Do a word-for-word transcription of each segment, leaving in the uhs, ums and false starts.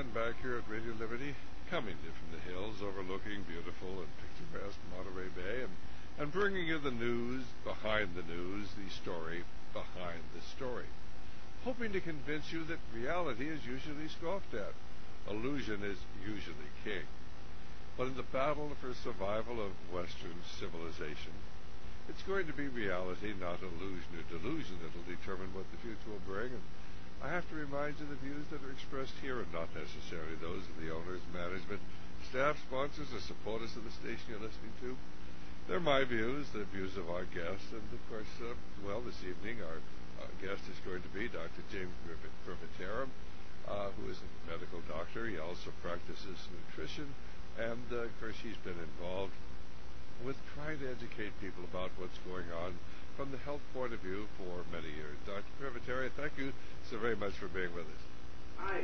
I'm back here at Radio Liberty, coming to you from the hills overlooking beautiful and picturesque Monterey Bay, and, and bringing you the news behind the news, the story behind the story, hoping to convince you that reality is usually scoffed at. Illusion is usually king. But in the battle for survival of Western civilization, it's going to be reality, not illusion or delusion, that will determine what the future will bring. And I have to remind you the views that are expressed here are not necessarily those of the owners, management, staff, sponsors, or supporters of the station you're listening to. They're my views, the views of our guests, and of course, uh, well, this evening our, our guest is going to be Doctor James Privatera, uh, who is a medical doctor. He also practices nutrition, and uh, of course, he's been involved with trying to educate people about what's going on from the health point of view for many years. Doctor Privatera, thank you so very much for being with us. Hi.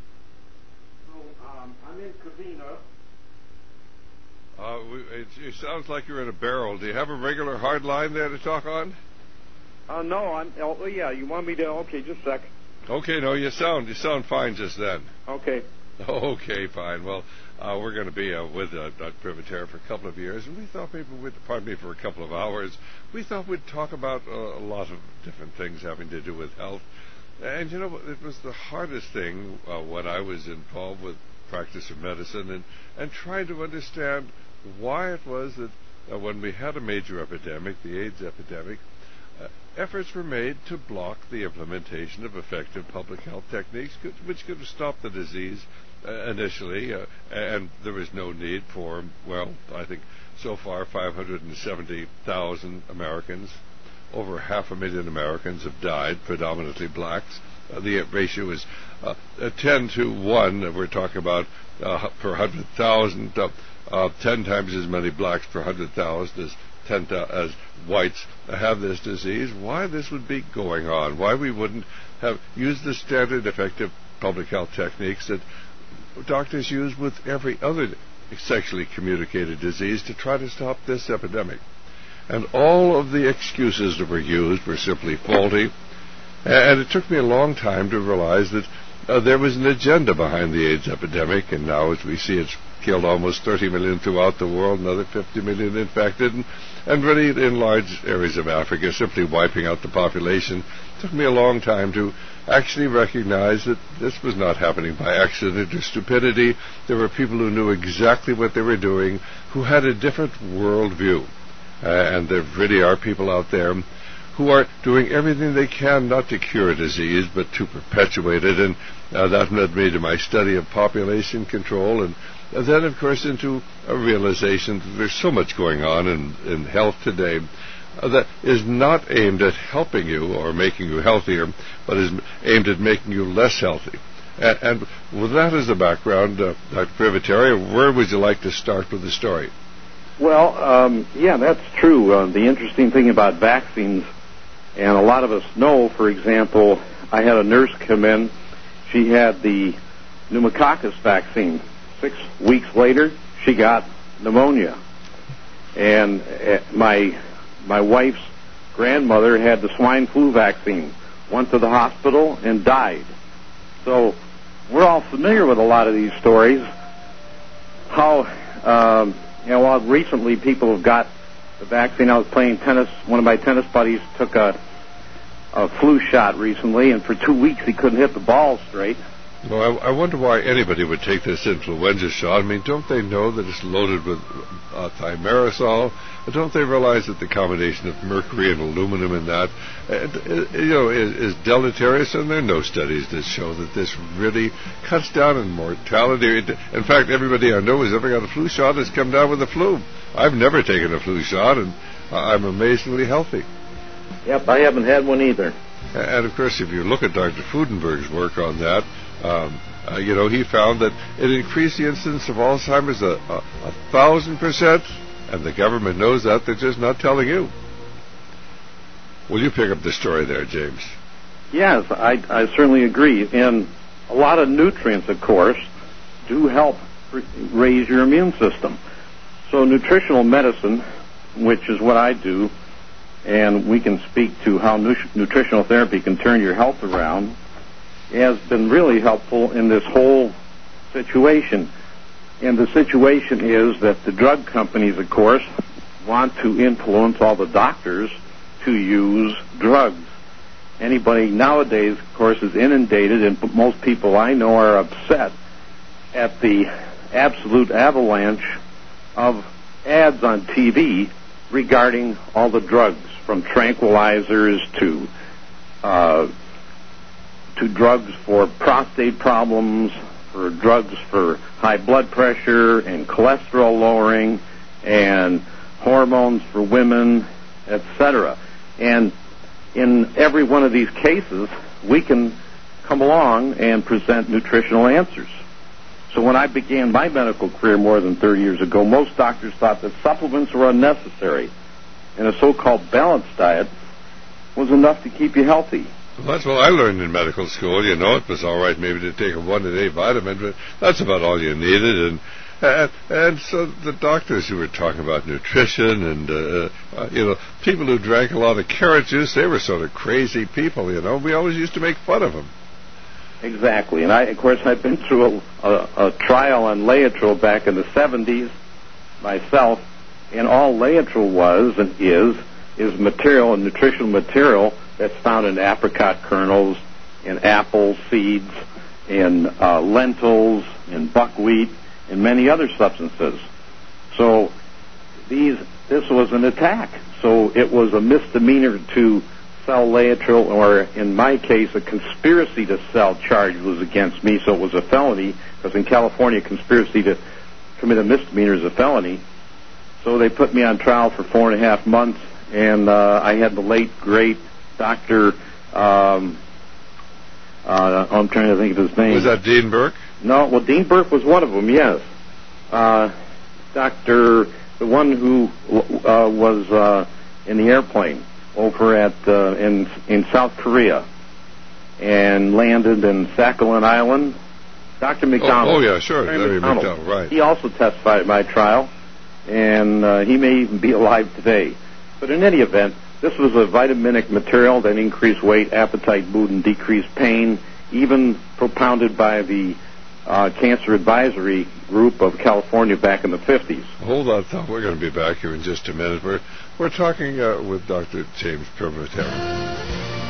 So, um, I'm in Covina. Uh, we, it, it sounds like you're in a barrel. Do you have a regular hard line there to talk on? Uh, no, I'm, oh, yeah, you want me to, okay, just a sec. Okay, no, you sound, you sound fine just then. Okay. Okay, fine. Well, uh, we're going to be uh, with uh, Doctor Privatera for a couple of years, and we thought maybe we'd, pardon me, for a couple of hours, we thought we'd talk about uh, a lot of different things having to do with health. And, you know, it was the hardest thing uh, when I was involved with practice of medicine and, and trying to understand why it was that uh, when we had a major epidemic, the AIDS epidemic, uh, efforts were made to block the implementation of effective public health techniques could, which could have stopped the disease uh, initially, uh, and there was no need for, well, I think so far five hundred seventy thousand Americans, over half a million Americans have died, predominantly blacks. Uh, the ratio is uh, ten to one. We're talking about uh, per one hundred thousand, uh, uh, ten times as many blacks per one hundred thousand as ten as whites have this disease. Why this would be going on? Why we wouldn't have used the standard effective public health techniques that doctors use with every other sexually communicated disease to try to stop this epidemic. And all of the excuses that were used were simply faulty. And it took me a long time to realize that uh, there was an agenda behind the AIDS epidemic, and now as we see it's killed almost thirty million throughout the world, another fifty million infected, and, and really in large areas of Africa, simply wiping out the population. It took me a long time to actually recognize that this was not happening by accident or stupidity. There were people who knew exactly what they were doing, who had a different worldview. Uh, and there really are people out there who are doing everything they can not to cure a disease, but to perpetuate it. And uh, that led me to my study of population control, and uh, then, of course, into a realization that there's so much going on in, in health today uh, that is not aimed at helping you or making you healthier, but is aimed at making you less healthy. And, and with that as the background, uh, Doctor Privatera, where would you like to start with the story? Well, um, yeah, that's true. Uh, the interesting thing about vaccines, and a lot of us know, for example, I had a nurse come in. She had the pneumococcus vaccine. Six weeks later, she got pneumonia. And uh, my my wife's grandmother had the swine flu vaccine, went to the hospital, and died. So we're all familiar with a lot of these stories. How... Um, You know, well, recently people have got the vaccine. I was playing tennis. One of my tennis buddies took a, a flu shot recently, and for two weeks he couldn't hit the ball straight. Well, I, I wonder why anybody would take this influenza shot. I mean, don't they know that it's loaded with uh, thimerosal? Don't they realize that the combination of mercury and aluminum in that, uh, you know, is, is deleterious? And there are no studies that show that this really cuts down on mortality. In fact, everybody I know who's ever got a flu shot has come down with the flu. I've never taken a flu shot, and I'm amazingly healthy. Yep, I haven't had one either. And, of course, if you look at Doctor Fudenberg's work on that, Um, uh, you know, he found that it increased the incidence of Alzheimer's a, a, a thousand percent, and the government knows that. They're just not telling you. Will you pick up the story there, James? Yes, I, I certainly agree. And a lot of nutrients, of course, do help raise your immune system. So nutritional medicine, which is what I do, and we can speak to how nu- nutritional therapy can turn your health around, has been really helpful in this whole situation. And the situation is that the drug companies, of course, want to influence all the doctors to use drugs. Anybody nowadays, of course, is inundated, and most people I know are upset at the absolute avalanche of ads on T V regarding all the drugs, from tranquilizers to uh, to drugs for prostate problems, for drugs for high blood pressure and cholesterol lowering, and hormones for women, et cetera. And in every one of these cases, we can come along and present nutritional answers. So when I began my medical career more than thirty years ago, most doctors thought that supplements were unnecessary, and a so-called balanced diet was enough to keep you healthy. Well, that's what I learned in medical school. You know, it was all right maybe to take a one-a-day vitamin, but that's about all you needed. And and, and so the doctors who were talking about nutrition and, uh, uh, you know, people who drank a lot of carrot juice, they were sort of crazy people, you know. We always used to make fun of them. Exactly. And, I, of course, I've been through a, a, a trial on Laetrile back in the seventies myself, and all Laetrile was and is is material, and nutritional material that's found in apricot kernels, in apple seeds, in uh, lentils, in buckwheat, and many other substances. So these this was an attack. So it was a misdemeanor to sell Laetrile, or in my case, a conspiracy to sell charge was against me, so it was a felony, because in California, conspiracy to commit a misdemeanor is a felony. So they put me on trial for four and a half months, and uh, I had the late, great Doctor Um, uh, I'm trying to think of his name. Was that Dean Burke? No, well, Dean Burke was one of them, yes. Uh, Doctor, the one who uh, was uh, in the airplane over at uh, in in South Korea and landed in Sakhalin Island, Doctor McDonald. Oh, oh yeah, sure, Larry Larry McDonald. McDonald, right. He also testified at my trial, and uh, he may even be alive today. But in any event, this was a vitaminic material that increased weight, appetite, mood, and decreased pain, even propounded by the uh, Cancer Advisory Group of California back in the fifties. Hold on, Tom. We're going to be back here in just a minute. We're, we're talking uh, with Doctor James Privatera.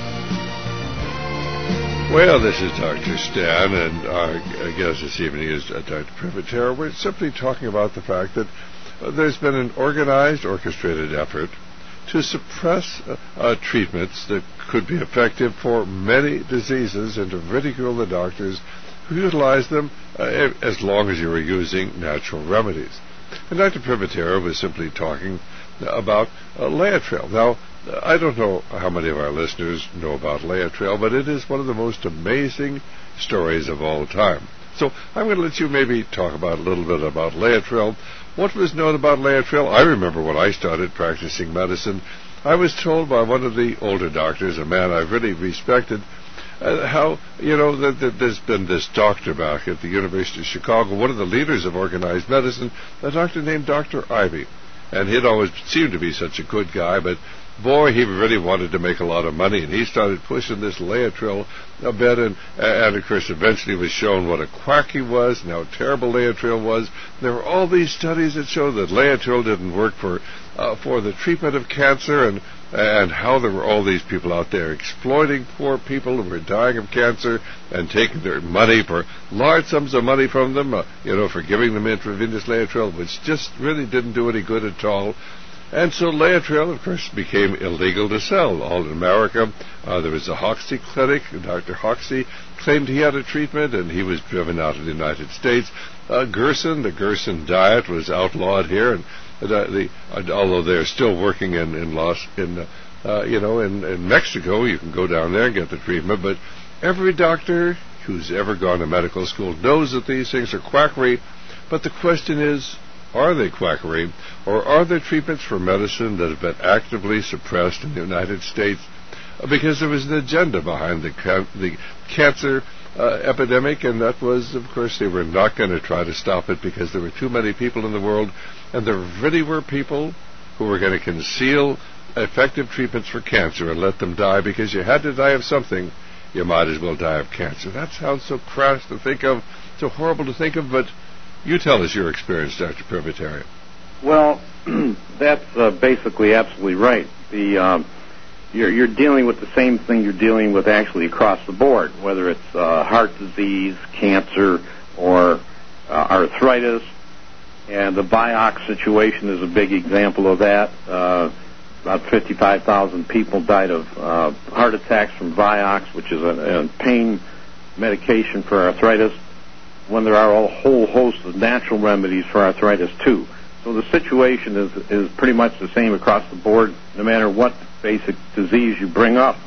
Well, this is Doctor Stan, and our guest this evening is uh, Doctor Privatera. We're simply talking about the fact that uh, there's been an organized, orchestrated effort to suppress uh, uh, treatments that could be effective for many diseases, and to ridicule the doctors who utilize them uh, as long as you were using natural remedies. And Doctor Privatera was simply talking about uh, Laetrile. Now, I don't know how many of our listeners know about Laetrile, but it is one of the most amazing stories of all time. So I'm going to let you maybe talk about a little bit about Laetrile. What was known about Laetrile? I remember when I started practicing medicine, I was told by one of the older doctors, a man I really respected, uh, how, you know, that, that there's been this doctor back at the University of Chicago, one of the leaders of organized medicine, a doctor named Doctor Ivy. And he'd always seemed to be such a good guy, but boy, he really wanted to make a lot of money, and he started pushing this Laetrile a bit, and, and of course eventually was shown what a quack he was and how terrible Laetrile was. There were all these studies that showed that Laetrile didn't work for uh, for the treatment of cancer, and and how there were all these people out there exploiting poor people who were dying of cancer and taking their money, for large sums of money from them, uh, you know, for giving them intravenous Laetrile, which just really didn't do any good at all. And so Laetrile, of course, became illegal to sell all in America. Uh, there was a Hoxsey clinic. Doctor Hoxsey claimed he had a treatment, and he was driven out of the United States. Uh, Gerson, the Gerson diet, was outlawed here, and uh, the, uh, although they're still working in in Los, in uh, uh, you know, in, in Mexico, you can go down there and get the treatment. But every doctor who's ever gone to medical school knows that these things are quackery. But the question is, are they quackery, or are there treatments for medicine that have been actively suppressed in the United States because there was an agenda behind the, ca- the cancer uh, epidemic, and that was, of course, they were not going to try to stop it because there were too many people in the world, and there really were people who were going to conceal effective treatments for cancer and let them die, because you had to die of something you might as well die of cancer. That sounds so crass to think of, so horrible to think of, but you tell us your experience, Doctor Privatera. Well, that's uh, basically absolutely right. The um, you're, you're dealing with the same thing you're dealing with actually across the board, whether it's uh, heart disease, cancer, or uh, arthritis. And the Vioxx situation is a big example of that. Uh, about fifty-five thousand people died of uh, heart attacks from Vioxx, which is a, a pain medication for arthritis, when there are a whole host of natural remedies for arthritis, too. So the situation is is pretty much the same across the board, no matter what basic disease you bring up.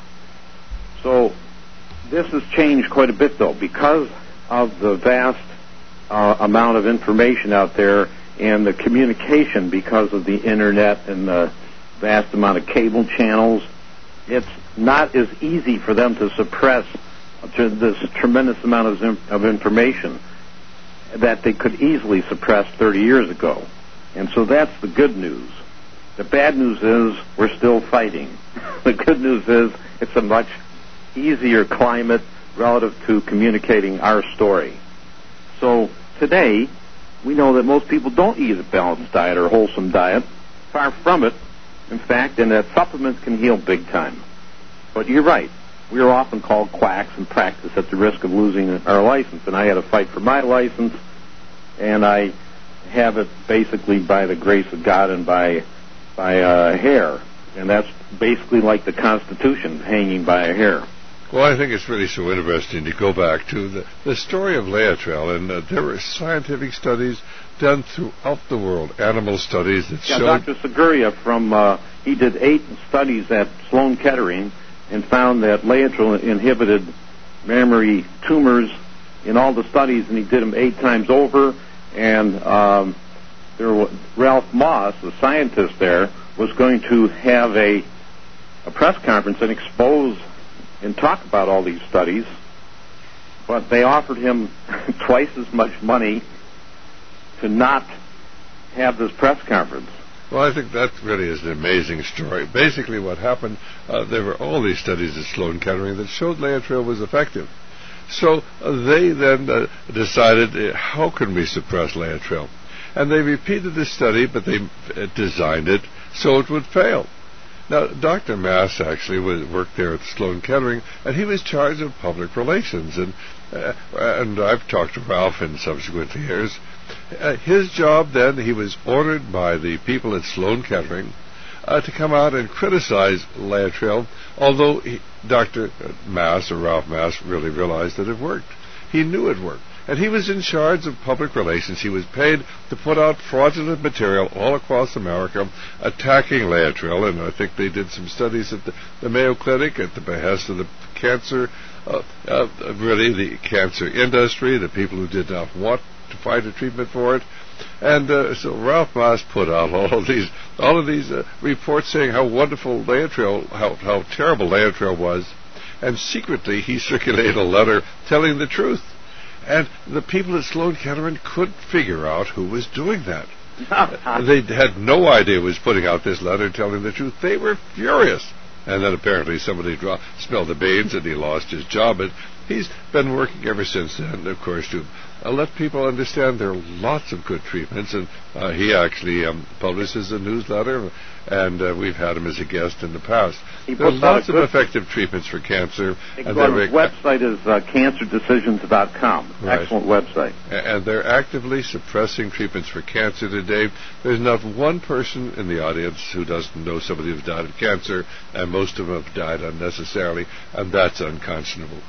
So this has changed quite a bit, though, because of the vast uh, amount of information out there and the communication because of the Internet and the vast amount of cable channels. It's not as easy for them to suppress this tremendous amount of, of information that they could easily suppress thirty years ago. And so that's the good news. The bad news is we're still fighting. The good news is it's a much easier climate relative to communicating our story. So today, we know that most people don't eat a balanced diet or a wholesome diet. Far from it, in fact, and that supplements can heal big time. But you're right. We are often called quacks in practice at the risk of losing our license. And I had to fight for my license, and I have it basically by the grace of God and by by a hair. And that's basically like the Constitution, hanging by a hair. Well, I think it's really so interesting to go back to the, the story of Laetrile, and uh, there were scientific studies done throughout the world, animal studies that yeah, showed... Doctor Seguria, from, uh, he did eight studies at Sloan Kettering and found that Laetrile inhibited mammary tumors in all the studies, and he did them eight times over. And um, there was, Ralph Moss, the scientist there, was going to have a, a press conference and expose and talk about all these studies, but they offered him twice as much money to not have this press conference. Well, I think that really is an amazing story. Basically what happened, uh, there were all these studies at Sloan Kettering that showed Laetrile was effective. So uh, they then uh, decided, uh, how can we suppress Laetrile? And they repeated the study, but they uh, designed it so it would fail. Now, Doctor Mass actually was, worked there at Sloan Kettering, and he was charged of public relations. And uh, and I've talked to Ralph in subsequent years. Uh, his job then, he was ordered by the people at Sloan Kettering uh, to come out and criticize Laetrile, although he, Doctor Mass, or Ralph Mass, really realized that it worked. He knew it worked. And he was in charge of public relations. He was paid to put out fraudulent material all across America attacking Laetrile, and I think they did some studies at the, the Mayo Clinic at the behest of the cancer, uh, uh, really the cancer industry, the people who did not want to find a treatment for it. And uh, so Ralph Moss put out all of these, all of these uh, reports saying how wonderful Laetrile, how, how terrible Laetrile was, and secretly he circulated a letter telling the truth. And the people at Sloan Kettering couldn't figure out who was doing that. They had no idea who was putting out this letter telling the truth. They were furious. And then apparently somebody draw, smelled the beans and he lost his job. And he's been working ever since then, of course, to uh, let people understand there are lots of good treatments. And uh, he actually um, publishes a newsletter, and uh, we've had him as a guest in the past. There are lots of effective treatments for cancer. And his website is uh, cancer decisions dot com. Right. Excellent website. And they're actively suppressing treatments for cancer today. There's not one person in the audience who doesn't know somebody who's died of cancer, and most of them have died unnecessarily, and that's unconscionable.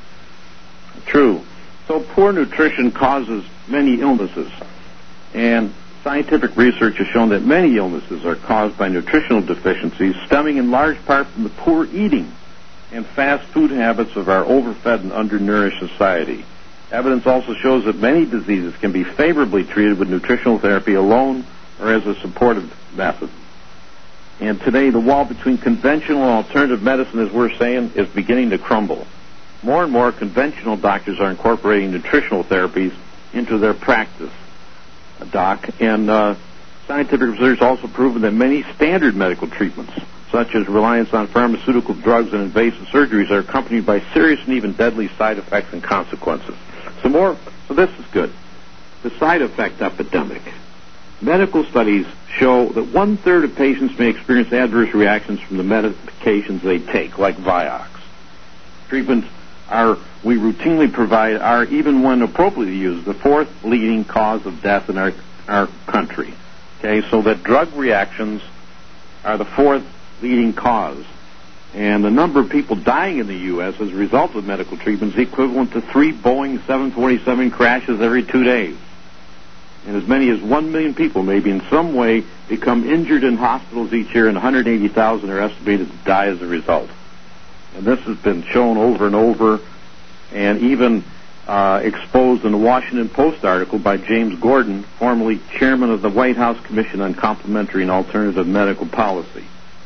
True. So poor nutrition causes many illnesses, and scientific research has shown that many illnesses are caused by nutritional deficiencies stemming in large part from the poor eating and fast food habits of our overfed and undernourished society. Evidence also shows that many diseases can be favorably treated with nutritional therapy alone or as a supportive method. And today, the wall between conventional and alternative medicine, as we're saying, is beginning to crumble. More and more conventional doctors are incorporating nutritional therapies into their practice, Doc. And uh, scientific research has also proven that many standard medical treatments, such as reliance on pharmaceutical drugs and invasive surgeries, are accompanied by serious and even deadly side effects and consequences. So more, so this is good. The side effect epidemic. Medical studies show that one-third of patients may experience adverse reactions from the medications they take, like Vioxx. Treatments are, we routinely provide, are, even when appropriately used, the fourth leading cause of death in our, our country. Okay, so that drug reactions are the fourth leading cause. And the number of people dying in the U S as a result of medical treatment is equivalent to three Boeing seven forty-seven crashes every two days. And as many as one million people maybe in some way become injured in hospitals each year, and one hundred eighty thousand are estimated to die as a result. And this has been shown over and over, and even uh, exposed in the Washington Post article by James Gordon, formerly chairman of the White House Commission on Complementary and Alternative Medical Policy.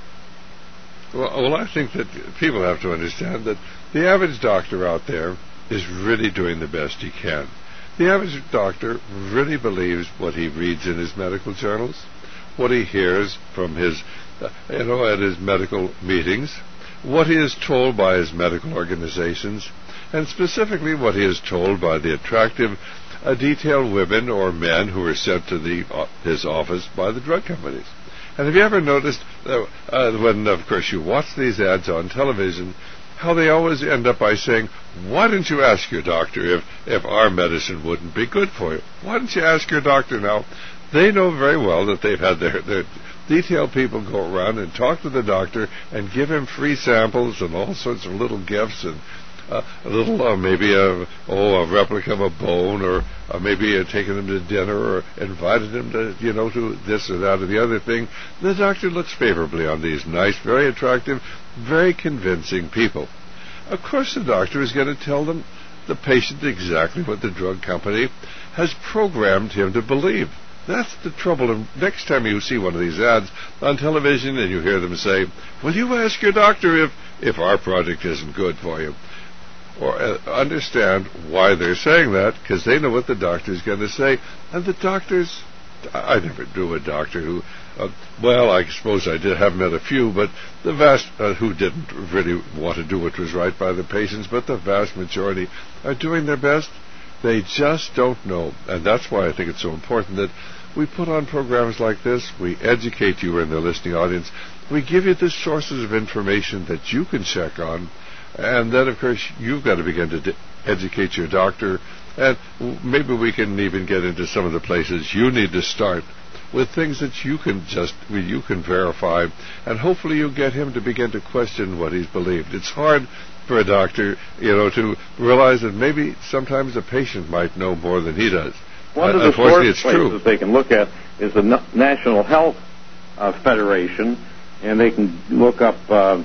Well, well, I think that people have to understand that the average doctor out there is really doing the best he can. The average doctor really believes what he reads in his medical journals, what he hears from his, uh, you know, at his medical meetings, what he is told by his medical organizations, and specifically what he is told by the attractive, uh, detailed women or men who are sent to the uh, his office by the drug companies. And have you ever noticed uh, uh, when, of course, you watch these ads on television, how they always end up by saying, why don't you ask your doctor if, if our medicine wouldn't be good for you? Why don't you ask your doctor now? They know very well that they've had their, their detailed people go around and talk to the doctor and give him free samples and all sorts of little gifts and uh, a little, uh, maybe a, oh, a replica of a bone, or uh, maybe uh, taking him to dinner or invited him to, you know, to this or that or the other thing. The doctor looks favorably on these nice, very attractive, very convincing people. Of course, the doctor is going to tell them, the patient, exactly what the drug company has programmed him to believe. That's the trouble. And next time you see one of these ads on television and you hear them say, will you ask your doctor if, if our product isn't good for you? Or uh, understand why they're saying that, because they know what the doctor's going to say. And the doctors, I never knew a doctor who, uh, well, I suppose I did have met a few, but the vast, uh, who didn't really want to do what was right by the patients, but the vast majority are doing their best. They just don't know. And that's why I think it's so important that we put on programs like this. We educate you in the listening audience. We give you the sources of information that you can check on. And then, of course, you've got to begin to d- educate your doctor. And maybe we can even get into some of the places you need to start with things that you can just, you can verify. And hopefully you'll get him to begin to question what he's believed. It's hard for a doctor, you know, to realize that maybe sometimes a patient might know more than he does. One of the source places they can look at is the N- National Health uh, Federation, and they can look up uh,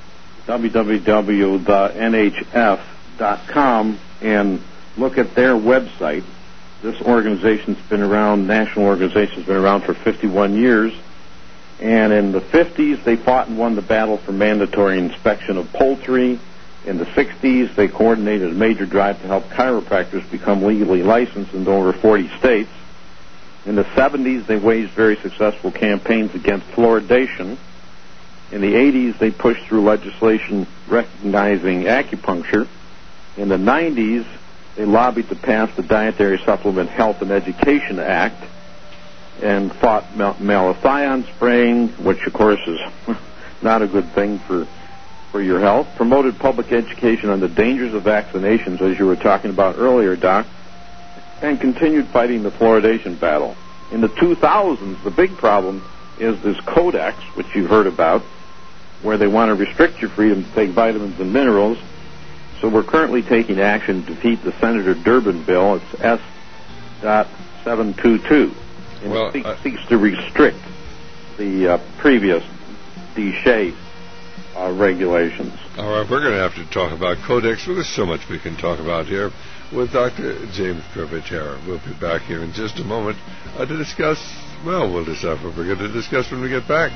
w w w dot n h f dot com and look at their website. This organization's been around, national organization's been around for fifty-one years, and in the fifties they fought and won the battle for mandatory inspection of poultry. In the sixties, they coordinated a major drive to help chiropractors become legally licensed in over forty states. In the seventies, they waged very successful campaigns against fluoridation. In the eighties, they pushed through legislation recognizing acupuncture. In the nineties, they lobbied to pass the Dietary Supplement Health and Education Act and fought mal- malathion spraying, which, of course, is not a good thing for for your health, promoted public education on the dangers of vaccinations, as you were talking about earlier, Doc, and continued fighting the fluoridation battle. In the two thousands, the big problem is this Codex, which you've heard about, where they want to restrict your freedom to take vitamins and minerals. So we're currently taking action to defeat the Senator Durbin bill. It's S seven twenty-two, and well, it seeks, uh, seeks to restrict the uh, previous D-Shade Uh, regulations. All right, we're going to have to talk about Codex. Well, there's so much we can talk about here with Doctor James Privitere. We'll be back here in just a moment uh, to discuss, well, we'll decide what we're going to discuss when we get back.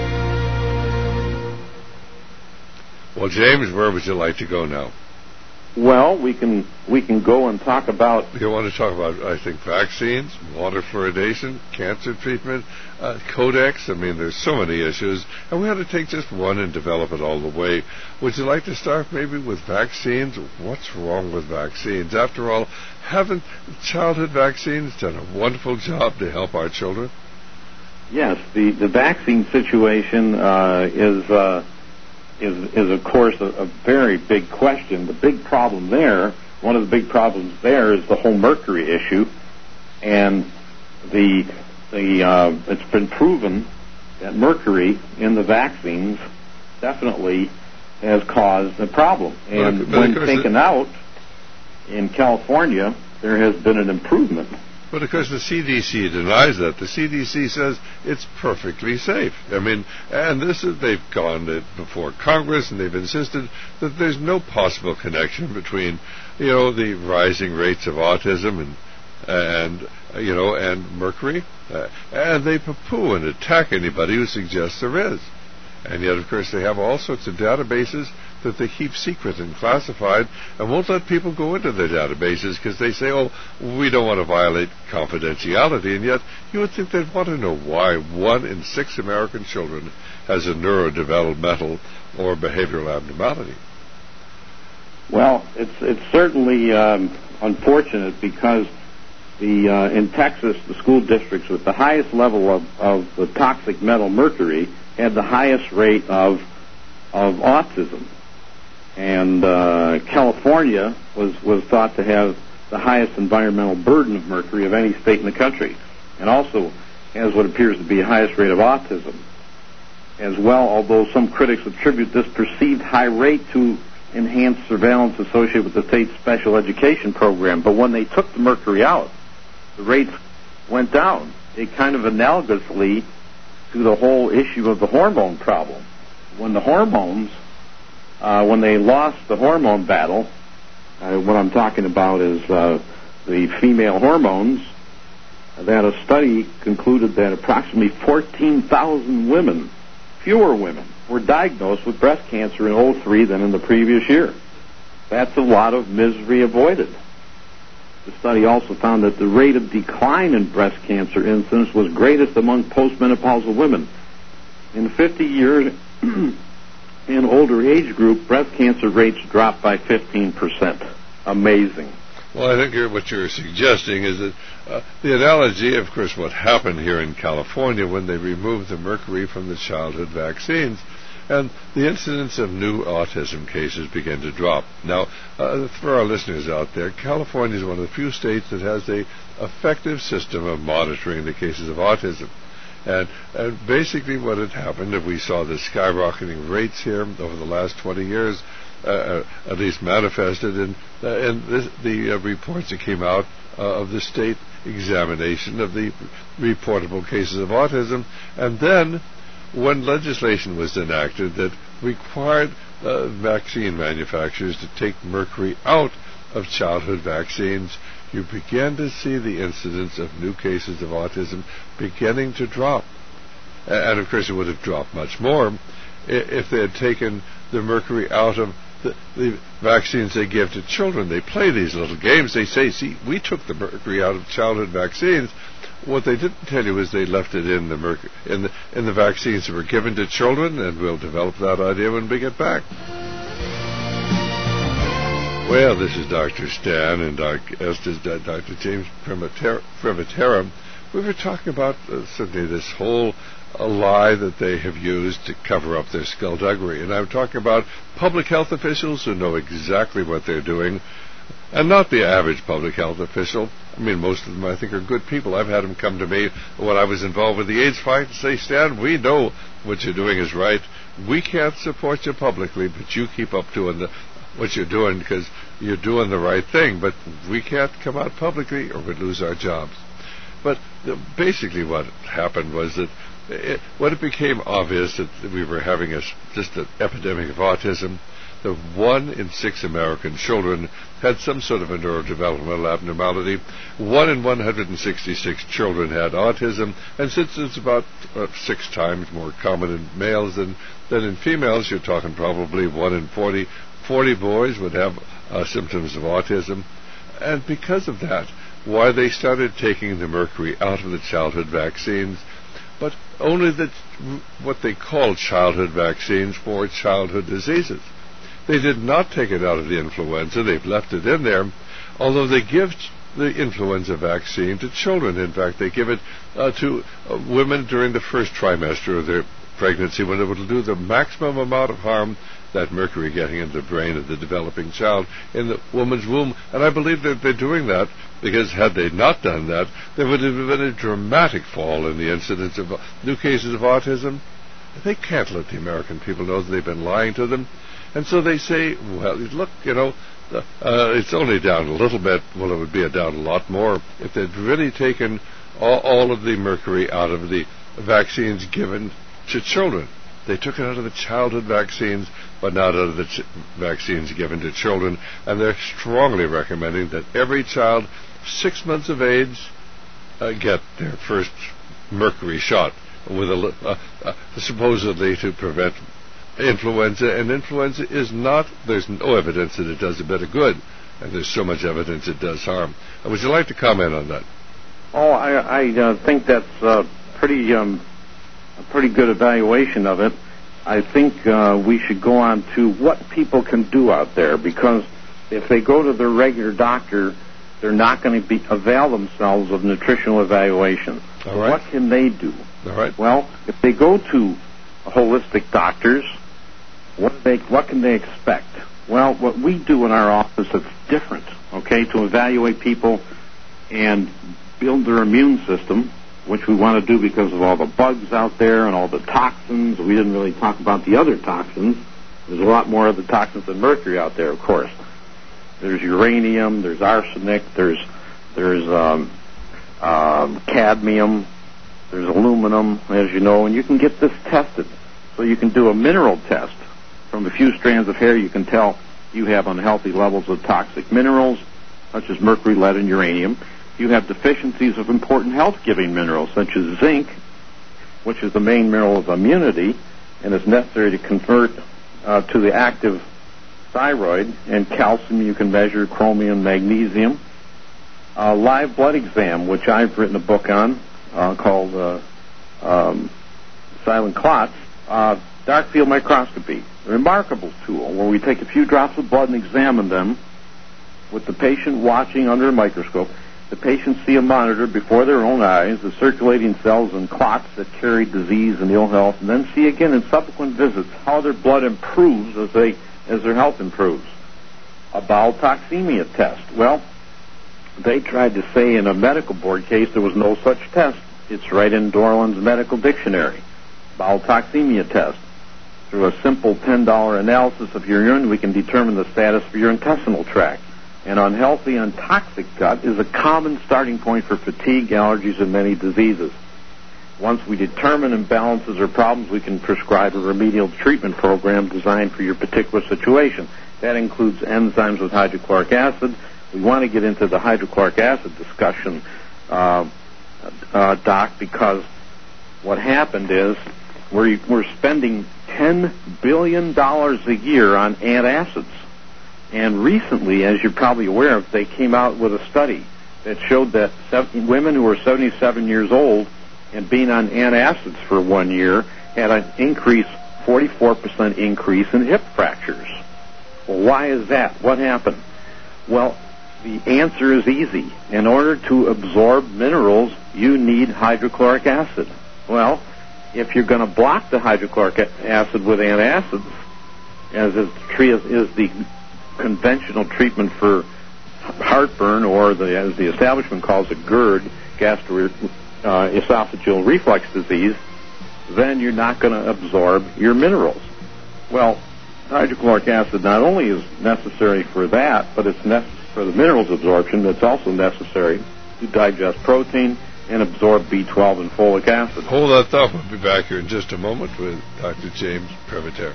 Well, James, where would you like to go now? Well, we can we can go and talk about... You want to talk about, I think, vaccines, water fluoridation, cancer treatment, uh, codex. I mean, there's so many issues, and we ought to take just one and develop it all the way. Would you like to start maybe with vaccines? What's wrong with vaccines? After all, haven't childhood vaccines done a wonderful job to help our children? Yes, the, the vaccine situation uh, is... Uh, Is, is of course a, a very big question. The big problem there, one of the big problems there, is the whole mercury issue, and the the uh, it's been proven that mercury in the vaccines definitely has caused a problem. And but, but when taken out in California, there has been an improvement. But of course the C D C denies that. The C D C says it's perfectly safe. I mean, and this is, they've gone before Congress and they've insisted that there's no possible connection between, you know, the rising rates of autism and, and you know, and mercury. Uh, and they poo-poo and attack anybody who suggests there is. And yet, of course, they have all sorts of databases that they keep secret and classified and won't let people go into their databases because they say, oh, we don't want to violate confidentiality. And yet, you would think they'd want to know why one in six American children has a neurodevelopmental or behavioral abnormality. Well, it's it's certainly um, unfortunate because the uh, in Texas, the school districts with the highest level of, of the toxic metal mercury had the highest rate of of autism. And uh, California was, was thought to have the highest environmental burden of mercury of any state in the country, and also has what appears to be the highest rate of autism as well, although some critics attribute this perceived high rate to enhanced surveillance associated with the state's special education program. But when they took the mercury out, the rates went down. It kind of analogously to the whole issue of the hormone problem. When the hormones Uh, when they lost the hormone battle, uh, what I'm talking about is uh, the female hormones, that a study concluded that approximately fourteen thousand women, fewer women, were diagnosed with breast cancer in oh three than in the previous year. That's a lot of misery avoided. The study also found that the rate of decline in breast cancer incidence was greatest among postmenopausal women. In fifty years... in older age group, breast cancer rates dropped by fifteen percent. Amazing. Well, I think you're, what you're suggesting is that uh, the analogy, of course, what happened here in California when they removed the mercury from the childhood vaccines, and the incidence of new autism cases began to drop. Now, uh, for our listeners out there, California is one of the few states that has a effective system of monitoring the cases of autism. And, and basically what had happened, if we saw the skyrocketing rates here over the last twenty years, uh, at least manifested in, uh, in this, the uh, reports that came out uh, of the state examination of the reportable cases of autism. And then when legislation was enacted that required uh, vaccine manufacturers to take mercury out of childhood vaccines, you began to see the incidence of new cases of autism beginning to drop. And, of course, it would have dropped much more if they had taken the mercury out of the, the vaccines they give to children. They play these little games. They say, see, we took the mercury out of childhood vaccines. What they didn't tell you is they left it in the mercury, in the, in the vaccines that were given to children, and we'll develop that idea when we get back. Well, this is Doctor Stan, and our guest is Doctor James Privatera. We were talking about uh, certainly this whole uh, lie that they have used to cover up their skullduggery. And I'm talking about public health officials who know exactly what they're doing, and not the average public health official. I mean, most of them, I think, are good people. I've had them come to me when I was involved with the AIDS fight and say, Stan, we know what you're doing is right. We can't support you publicly, but you keep up doing the what you're doing because you're doing the right thing, but we can't come out publicly or we'd lose our jobs. But the, basically what happened was that it, when it became obvious that we were having a, just an epidemic of autism, that one in six American children had some sort of a neurodevelopmental abnormality. One in one hundred sixty-six children had autism, and since it's about uh, six times more common in males than, than in females, you're talking probably one in forty, forty boys would have uh, symptoms of autism. And because of that, why they started taking the mercury out of the childhood vaccines, but only the, what they call childhood vaccines for childhood diseases. They did not take it out of the influenza. They've left it in there, although they give the influenza vaccine to children. In fact, they give it uh, to uh, women during the first trimester of their pregnancy, when it will do the maximum amount of harm, that mercury getting into the brain of the developing child in the woman's womb. And I believe that they're doing that because had they not done that, there would have been a dramatic fall in the incidence of new cases of autism. They can't let the American people know that they've been lying to them. And so they say, well, look, you know, uh, it's only down a little bit. Well, it would be down a lot more if they'd really taken all, all of the mercury out of the vaccines given to children. They took it out of the childhood vaccines, but not out of the ch- vaccines given to children. And they're strongly recommending that every child six months of age uh, get their first mercury shot, with a, uh, uh, supposedly to prevent influenza. And influenza is not, there's no evidence that it does a bit of good, and there's so much evidence it does harm. Uh, would you like to comment on that? Oh, I, I uh, think that's uh, pretty... Um a pretty good evaluation of it. I think uh, we should go on to what people can do out there, because if they go to their regular doctor, they're not going to be avail themselves of nutritional evaluation. All so right. What can they do? All right. Well, if they go to holistic doctors, what do they what can they expect? Well, what we do in our office is different, okay, to evaluate people and build their immune system, which we want to do because of all the bugs out there and all the toxins. We didn't really talk about the other toxins. There's a lot more of the toxins than mercury out there, of course. There's uranium, there's arsenic, there's there's um, um, cadmium, there's aluminum, as you know, and you can get this tested. So you can do a mineral test. From a few strands of hair, you can tell you have unhealthy levels of toxic minerals, such as mercury, lead, and uranium. You have deficiencies of important health-giving minerals, such as zinc, which is the main mineral of immunity, and is necessary to convert uh, to the active thyroid, and calcium you can measure, chromium, magnesium. Uh, live blood exam, which I've written a book on uh, called uh, um, Silent Clots, uh, dark field microscopy, a remarkable tool where we take a few drops of blood and examine them with the patient watching under a microscope. The patients see a monitor before their own eyes, the circulating cells and clots that carry disease and ill health, and then see again in subsequent visits how their blood improves as they as their health improves. A bowel toxemia test. Well, they tried to say in a medical board case there was no such test. It's right in Dorland's medical dictionary. Bowel toxemia test. Through a simple ten dollar analysis of your urine, we can determine the status of your intestinal tract. An unhealthy and toxic gut is a common starting point for fatigue, allergies, and many diseases. Once we determine imbalances or problems, we can prescribe a remedial treatment program designed for your particular situation. That includes enzymes with hydrochloric acid. We want to get into the hydrochloric acid discussion, uh, uh, Doc, because what happened is we're, we're spending ten billion dollars a year on antacids. And recently, as you're probably aware of, they came out with a study that showed that seven, women who were seventy-seven years old and being on antacids for one year had an increase, forty-four percent increase in hip fractures. Well, why is that? What happened? Well, the answer is easy. In order to absorb minerals, you need hydrochloric acid. Well, if you're going to block the hydrochloric acid with antacids, as is, is the conventional treatment for heartburn, or the, as the establishment calls it, GERD, gastroesophageal reflux disease, then you're not going to absorb your minerals. Well, hydrochloric acid not only is necessary for that, but it's necessary for the minerals absorption. It's also necessary to digest protein and absorb B twelve and folic acid. Hold that thought. We'll be back here in just a moment with Doctor James Privitere.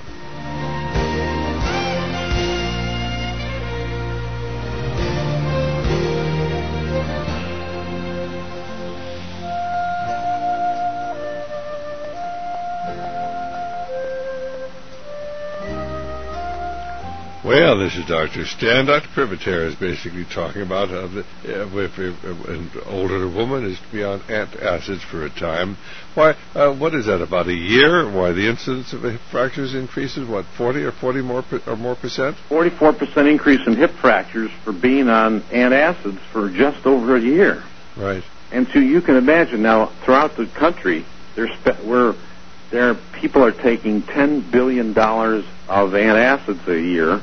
Well, this is Doctor Stan. Doctor Privateer is basically talking about uh, the, uh, if, if an older woman is to be on antacids for a time. Why? Uh, what is that? About a year? Why the incidence of hip fractures increases? What, forty or forty more per, or more percent? Forty-four percent increase in hip fractures for being on antacids for just over a year. Right. And so you can imagine now throughout the country, there's we're there people are taking ten billion dollars of antacids a year.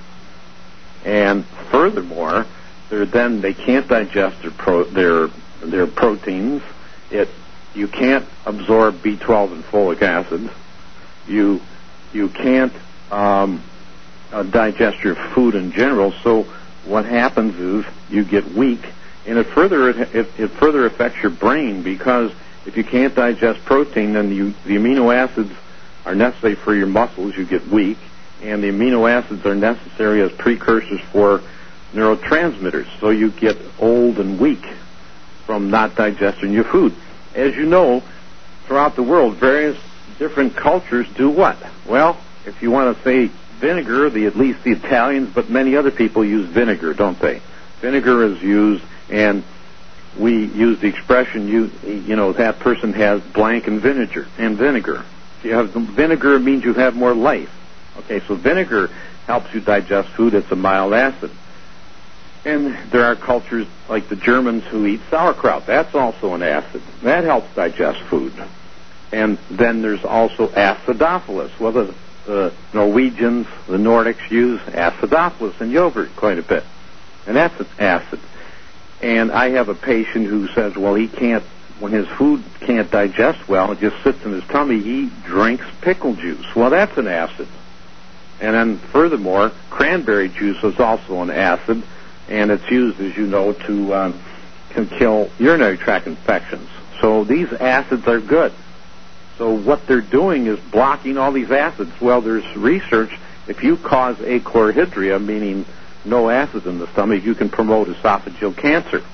And furthermore, they're then they can't digest their pro, their their proteins. It you can't absorb B twelve and folic acid. You you can't um, uh, digest your food in general. So what happens is you get weak, and it further it, it, it further affects your brain, because if you can't digest protein, then you, the amino acids are necessary for your muscles. You get weak. And the amino acids are necessary as precursors for neurotransmitters. So you get old and weak from not digesting your food. As you know, throughout the world, various different cultures do what? Well, if you want to say vinegar, the at least the Italians, but many other people use vinegar, don't they? Vinegar is used, and we use the expression, you, you know, that person has blank and vinegar. And vinegar. If you have vinegar, it means you have more life. Okay, so vinegar helps you digest food. It's a mild acid. And there are cultures like the Germans who eat sauerkraut. That's also an acid. That helps digest food. And then there's also acidophilus. Well, the, the Norwegians, the Nordics use acidophilus in yogurt quite a bit. And that's an acid. And I have a patient who says, well, he can't, when his food can't digest well, it just sits in his tummy, he drinks pickle juice. Well, that's an acid. And then, furthermore, cranberry juice is also an acid, and it's used, as you know, to um, can kill urinary tract infections. So these acids are good. So what they're doing is blocking all these acids. Well, there's research. If you cause achlorhydria, meaning no acid in the stomach, you can promote esophageal cancer.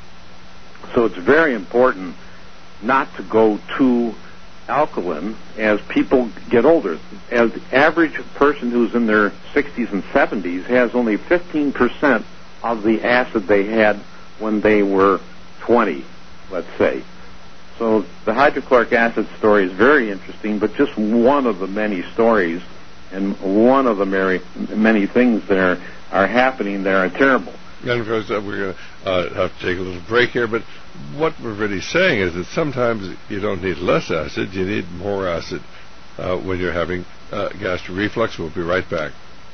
So it's very important not to go too alkaline as people get older. As the average person who's in their sixties and seventies has only fifteen percent of the acid they had when they were twenty, let's say. So the hydrochloric acid story is very interesting, but just one of the many stories and one of the many, many things that are, are happening that are terrible. And of course, uh, we're going to uh, have to take a little break here, but what we're really saying is that sometimes you don't need less acid, you need more acid uh, when you're having uh, gastric reflux. We'll be right back.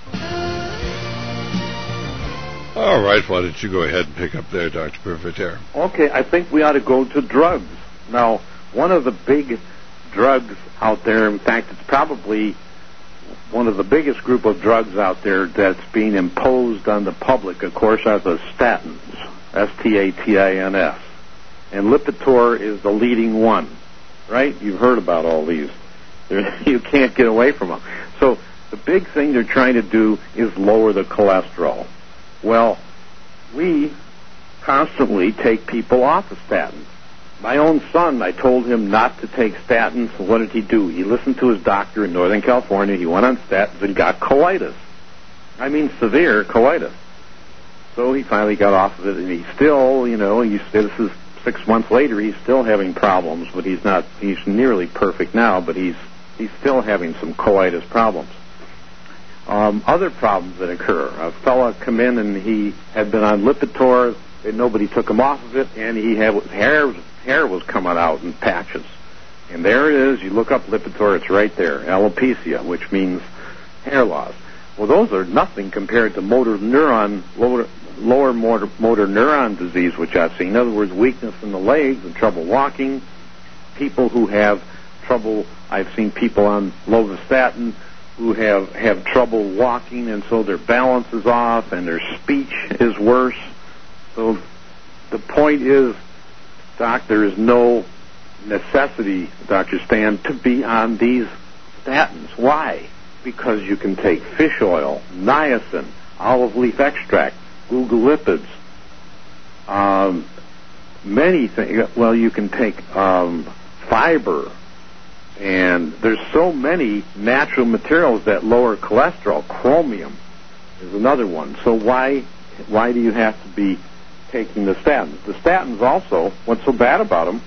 All right, why don't you go ahead and pick up there, Doctor Privateer? Okay, I think we ought to go to drugs. Now, one of the big drugs out there, in fact, it's probably one of the biggest group of drugs out there that's being imposed on the public, of course, are the statins, S T A T I N S. And Lipitor is the leading one, right? You've heard about all these. You can't get away from them. So the big thing they're trying to do is lower the cholesterol. Well, we constantly take people off of statins. My own son, I told him not to take statins. What did he do? He listened to his doctor in Northern California. He went on statins and got colitis. I mean, severe colitis. So he finally got off of it, and he's still, you know, he's, this is six months later, he's still having problems, but he's not, he's nearly perfect now, but he's, he's still having some colitis problems. Um, other problems that occur. A fella come in and he had been on Lipitor, and nobody took him off of it, and he had hair, hair was coming out in patches. And there it is. You look up Lipitor, it's right there. Alopecia, which means hair loss. Well, those are nothing compared to motor neuron, lower, lower motor, motor neuron disease, which I've seen. In other words, weakness in the legs and trouble walking. People who have trouble, I've seen people on lovastatin who have, have trouble walking, and so their balance is off and their speech is worse. So the point is, Doc, there is no necessity, Doctor Stan, to be on these statins. Why? Because you can take fish oil, niacin, olive leaf extract, glucolipids, um, many things. Well, you can take um, fiber, and there's so many natural materials that lower cholesterol, chromium. is another one. So why why do you have to be taking the statins? The statins also, what's so bad about them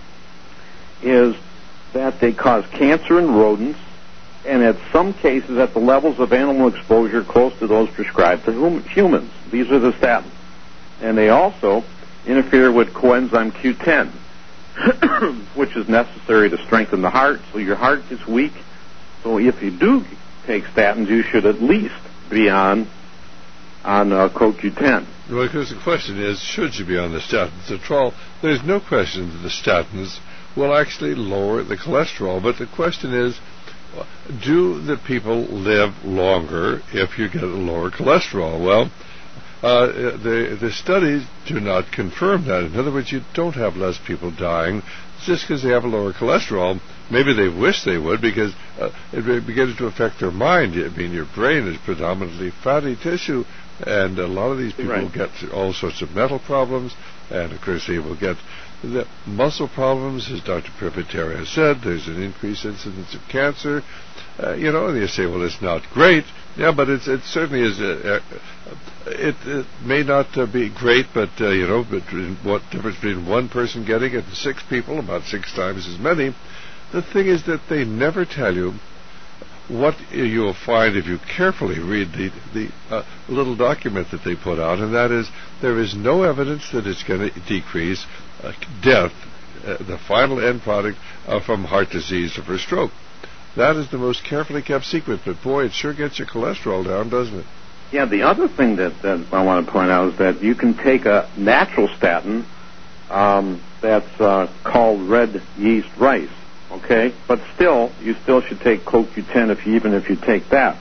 is that they cause cancer in rodents, and in some cases at the levels of animal exposure close to those prescribed to hum- humans. These are the statins. And they also interfere with coenzyme Q ten, which is necessary to strengthen the heart, so your heart is weak. So if you do take statins, you should at least be on on uh, C O Q ten. Well, because the question is, should you be on the statins at all? There's no question that the statins will actually lower the cholesterol, but the question is, do the people live longer if you get a lower cholesterol? Well, uh, the the studies do not confirm that. In other words, you don't have less people dying just because they have a lower cholesterol. Maybe they wish they would, because uh, it begins to affect their mind. I mean, your brain is predominantly fatty tissue, and a lot of these people Right. get all sorts of metal problems, and of course they will get the muscle problems, as Doctor Privatera has said. There's an increased incidence of cancer. Uh, you know, and you say, well, it's not great. Yeah, but it's, it certainly is. Uh, uh, it, it may not uh, be great, but, uh, you know, between what difference between one person getting it and six people, about six times as many. The thing is that they never tell you what you'll find if you carefully read the, the uh, little document that they put out, and that is there is no evidence that it's going to decrease uh, death, uh, the final end product, uh, from heart disease or for stroke. That is the most carefully kept secret, but boy, it sure gets your cholesterol down, doesn't it? Yeah, the other thing that, that I want to point out is that you can take a natural statin um, that's uh, called red yeast rice, okay? But still, you still should take C O Q ten if you, even if you take that.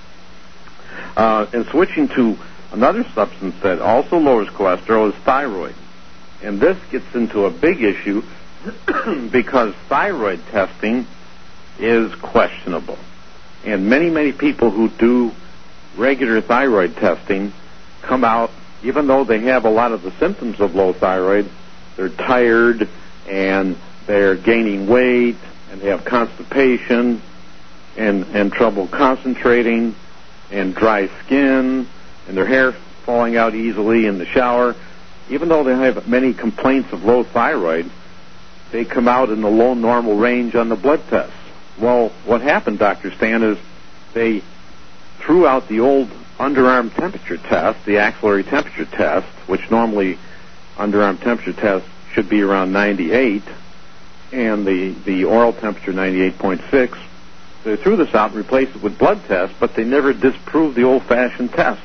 Uh, and switching to another substance that also lowers cholesterol is thyroid. And this gets into a big issue because thyroid testing is questionable. And many, many people who do regular thyroid testing come out, even though they have a lot of the symptoms of low thyroid, they're tired and they're gaining weight and they have constipation and, and trouble concentrating and dry skin and their hair falling out easily in the shower. Even though they have many complaints of low thyroid, they come out in the low normal range on the blood tests. Well, what happened, Doctor Stan, is they threw out the old underarm temperature test, the axillary temperature test, which normally underarm temperature test should be around ninety-eight, and the, the oral temperature ninety-eight point six. They threw this out and replaced it with blood tests, but they never disproved the old-fashioned test.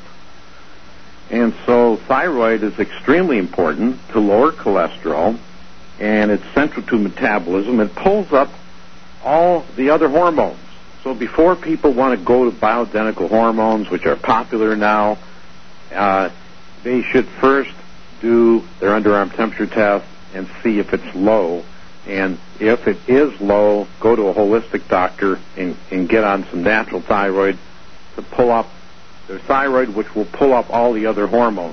And so thyroid is extremely important to lower cholesterol, and it's central to metabolism. It pulls up all the other hormones. So before people want to go to bioidentical hormones, which are popular now, uh, they should first do their underarm temperature test and see if it's low. And if it is low, go to a holistic doctor and, and get on some natural thyroid to pull up their thyroid, which will pull up all the other hormones.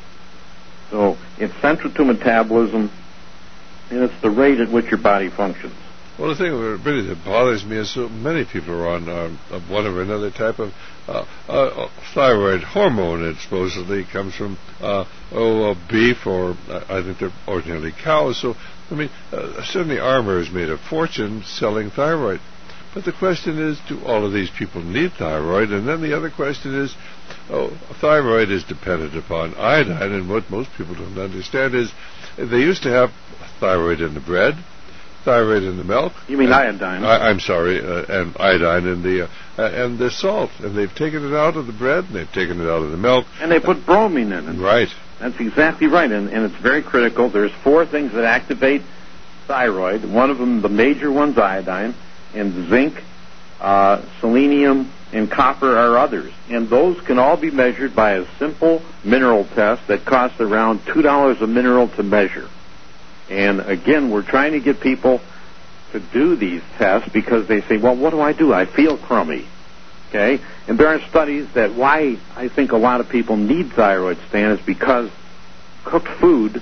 So it's central to metabolism, and it's the rate at which your body functions. Well, the thing that really that bothers me is so many people are on um, one or another type of uh, uh, thyroid hormone. It supposedly comes from uh, oh, uh, beef, or uh, I think they're ordinarily cows. So, I mean, uh, certainly Armour has made a fortune selling thyroid. But the question is, do all of these people need thyroid? And then the other question is, oh, thyroid is dependent upon iodine, and what most people don't understand is they used to have thyroid in the bread, thyroid in the milk. You mean and, iodine? I, I'm sorry, uh, and iodine in the uh, uh, and the salt, and they've taken it out of the bread, and they've taken it out of the milk, and they put bromine in it. Right. That's exactly right, and, and it's very critical. There's four things that activate thyroid. One of them, the major ones, iodine, and zinc, uh, selenium, and copper are others. And those can all be measured by a simple mineral test that costs around two dollars a mineral to measure. And again, we're trying to get people to do these tests because they say, well, what do I do? I feel crummy. Okay? And there are studies that why I think a lot of people need thyroid, Stan, is because cooked food,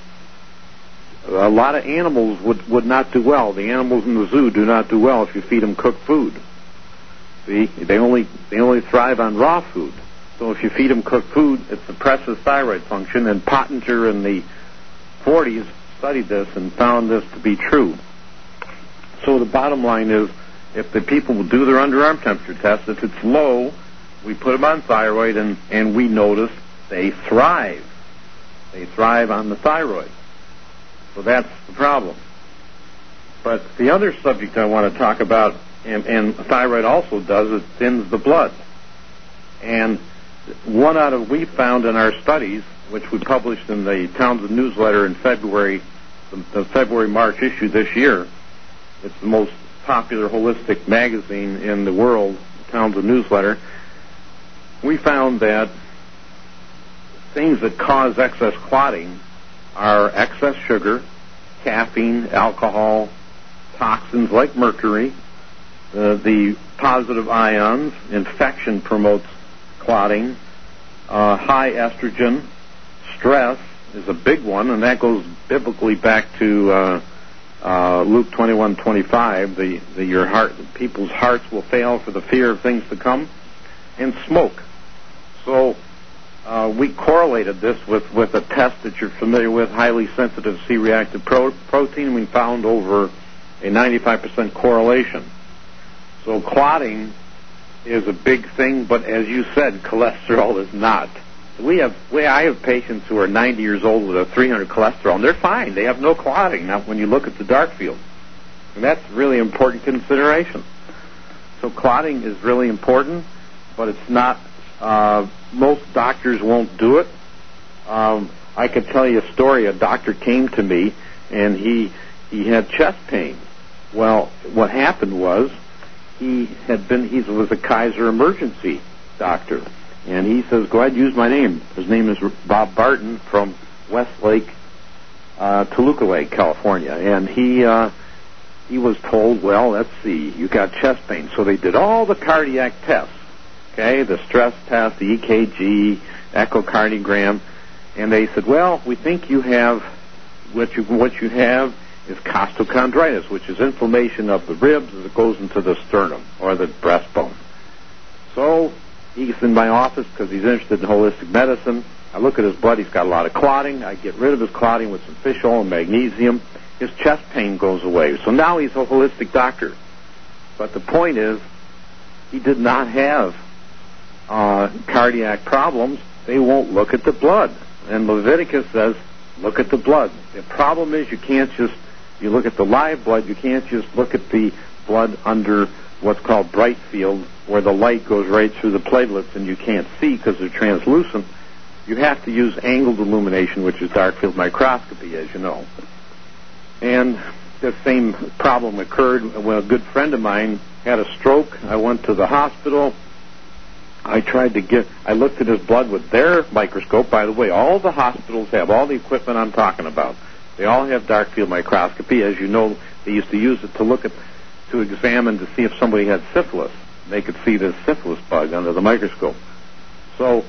a lot of animals would, would not do well. The animals in the zoo do not do well if you feed them cooked food. See? They only, they only thrive on raw food. So if you feed them cooked food, it suppresses thyroid function, and Pottinger in the forties studied this and found this to be true. So the bottom line is, if the people will do their underarm temperature test, if it's low, we put them on thyroid, and, and we notice they thrive. They thrive on the thyroid. So that's the problem. But the other subject I want to talk about, and, and thyroid also does, is thins the blood. And one out of, we found in our studies, which we published in the Townsend newsletter in February, the, the February-March issue this year, it's the most popular holistic magazine in the world, Townsend newsletter, we found that things that cause excess clotting are excess sugar, caffeine, alcohol, toxins like mercury, uh, the positive ions, infection promotes clotting, uh, high estrogen, stress is a big one, and that goes biblically back to uh, uh, Luke twenty-one twenty-five. The, the your heart, people's hearts will fail for the fear of things to come, and smoke. So uh, we correlated this with, with a test that you're familiar with, highly sensitive C-reactive pro- protein. We found over a ninety-five percent correlation. So clotting is a big thing, but as you said, cholesterol is not. We have, we, I have patients who are ninety years old with a three hundred cholesterol, and they're fine. They have no clotting. Now, when you look at the dark field, and that's really important consideration. So clotting is really important, but it's not. Uh, most doctors won't do it. Um, I could tell you a story. A doctor came to me, and he he had chest pain. Well, what happened was he had been. He was a Kaiser emergency doctor, and he says, "Go ahead, use my name." His name is Bob Barton from Westlake, uh, Toluca Lake, California, and he uh, he was told, "Well, let's see, you got chest pain." So they did all the cardiac tests. Okay, the stress test, the E K G, echocardiogram, and they said, "Well, we think you have what you what you have is costochondritis, which is inflammation of the ribs as it goes into the sternum or the breastbone." So he's in my office because he's interested in holistic medicine. I look at his blood; he's got a lot of clotting. I get rid of his clotting with some fish oil and magnesium. His chest pain goes away. So now he's a holistic doctor. But the point is, he did not have Uh, cardiac problems. They won't look at the blood. And Leviticus says, look at the blood. The problem is you can't just, you look at the live blood, you can't just look at the blood under what's called bright field, where the light goes right through the platelets and you can't see because they're translucent. You have to use angled illumination, which is dark field microscopy, as you know. And the same problem occurred when a good friend of mine had a stroke. I went to the hospital. I tried to get, I looked at his blood with their microscope. By the way, all the hospitals have all the equipment I'm talking about. They all have dark field microscopy. As you know, they used to use it to look at, to examine to see if somebody had syphilis. They could see this syphilis bug under the microscope. So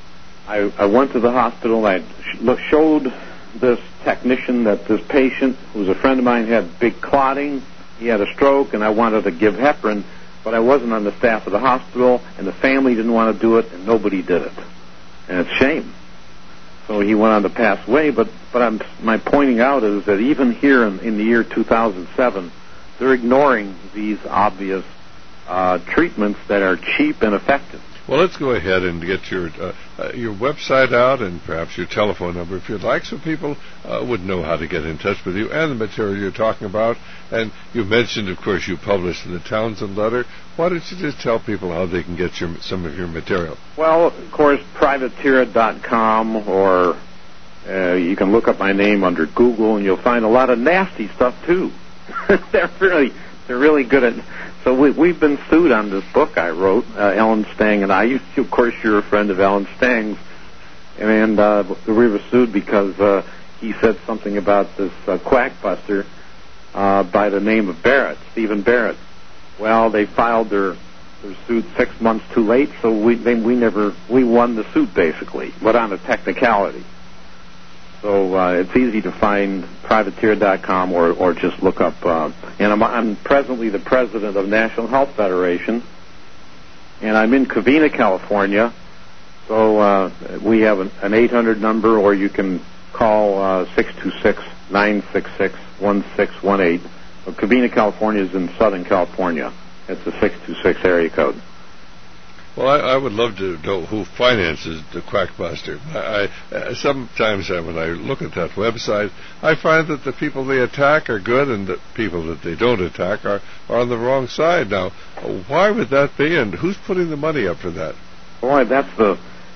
I, I went to the hospital and I showed this technician that this patient, who was a friend of mine, had big clotting. He had a stroke, and I wanted to give heparin. But I wasn't on the staff of the hospital, and the family didn't want to do it, and nobody did it. And it's a shame. So he went on to pass away, but, but I'm, my pointing out is that even here in, in the year two thousand seven, they're ignoring these obvious uh, treatments that are cheap and effective. Well, let's go ahead and get your uh, uh, your website out and perhaps your telephone number if you'd like, so people uh, would know how to get in touch with you and the material you're talking about. And you mentioned, of course, you published in the Townsend letter. Why don't you just tell people how they can get your, some of your material? Well, of course, privateera dot com, or uh, you can look up my name under Google, and you'll find a lot of nasty stuff too. they're really they're really good at. So we, we've been sued on this book I wrote, uh, Ellen Stang and I. You, of course, you're a friend of Ellen Stang's. And uh, we were sued because uh, he said something about this uh, quackbuster uh, by the name of Barrett, Stephen Barrett. Well, they filed their, their suit six months too late, so we they, we never, we won the suit, basically, but on a technicality. So uh, it's easy to find privateera dot com or, or just look up. Uh, and I'm, I'm presently the president of National Health Federation, and I'm in Covina, California, So uh, we have an, an eight hundred number, or you can call uh, six two six, nine six six, one six one eight. Well, Covina, California is in Southern California. It's a six two six area code. Well, I, I would love to know who finances the Quackbuster. I, I, uh, sometimes uh, when I look at that website, I find that the people they attack are good and the people that they don't attack are, are on the wrong side. Now, why would that be, and who's putting the money up for that? Boy, that's the...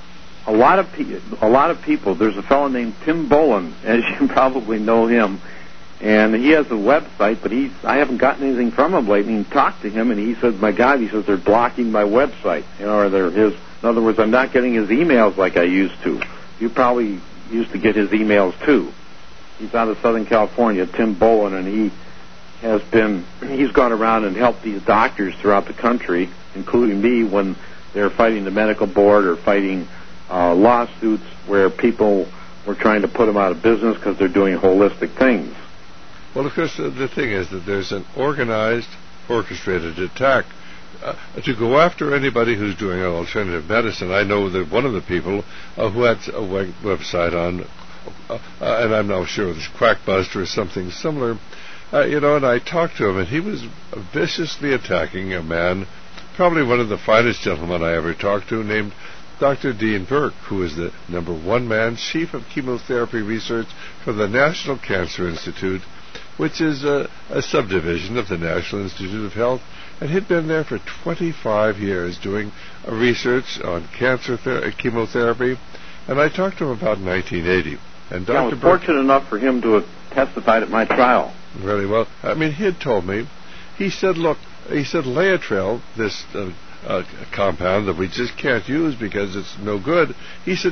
A lot of pe- a lot of people. There's a fellow named Tim Bolin, as you probably know him, and he has a website, but he's I haven't gotten anything from him lately. And talked to him, and he says, "My God," he says, "they're blocking my website." You know, or they're his. In other words, I'm not getting his emails like I used to. You probably used to get his emails too. He's out of Southern California, Tim Bolin, and he has been. He's gone around and helped these doctors throughout the country, including me, when they're fighting the medical board or fighting Uh, lawsuits where people were trying to put them out of business because they're doing holistic things. Well, of course, uh, the thing is that there's an organized, orchestrated attack uh, to go after anybody who's doing alternative medicine. I know that one of the people uh, who had a web- website on, uh, uh, and I'm now sure it was Quackbuster or something similar, uh, you know, and I talked to him, and he was viciously attacking a man, probably one of the finest gentlemen I ever talked to, named Doctor Dean Burke, who is the number one man, chief of chemotherapy research for the National Cancer Institute, which is a, a subdivision of the National Institute of Health, and he'd been there for twenty-five years doing uh, research on cancer ther- chemotherapy, and I talked to him about nineteen eighty. And Doctor Yeah, I was Burke, fortunate enough for him to have testified at my trial. Really well. I mean, he had told me, he said, look, he said, Laetrile, this uh, uh, compound that we just can't use because it's no good, he said,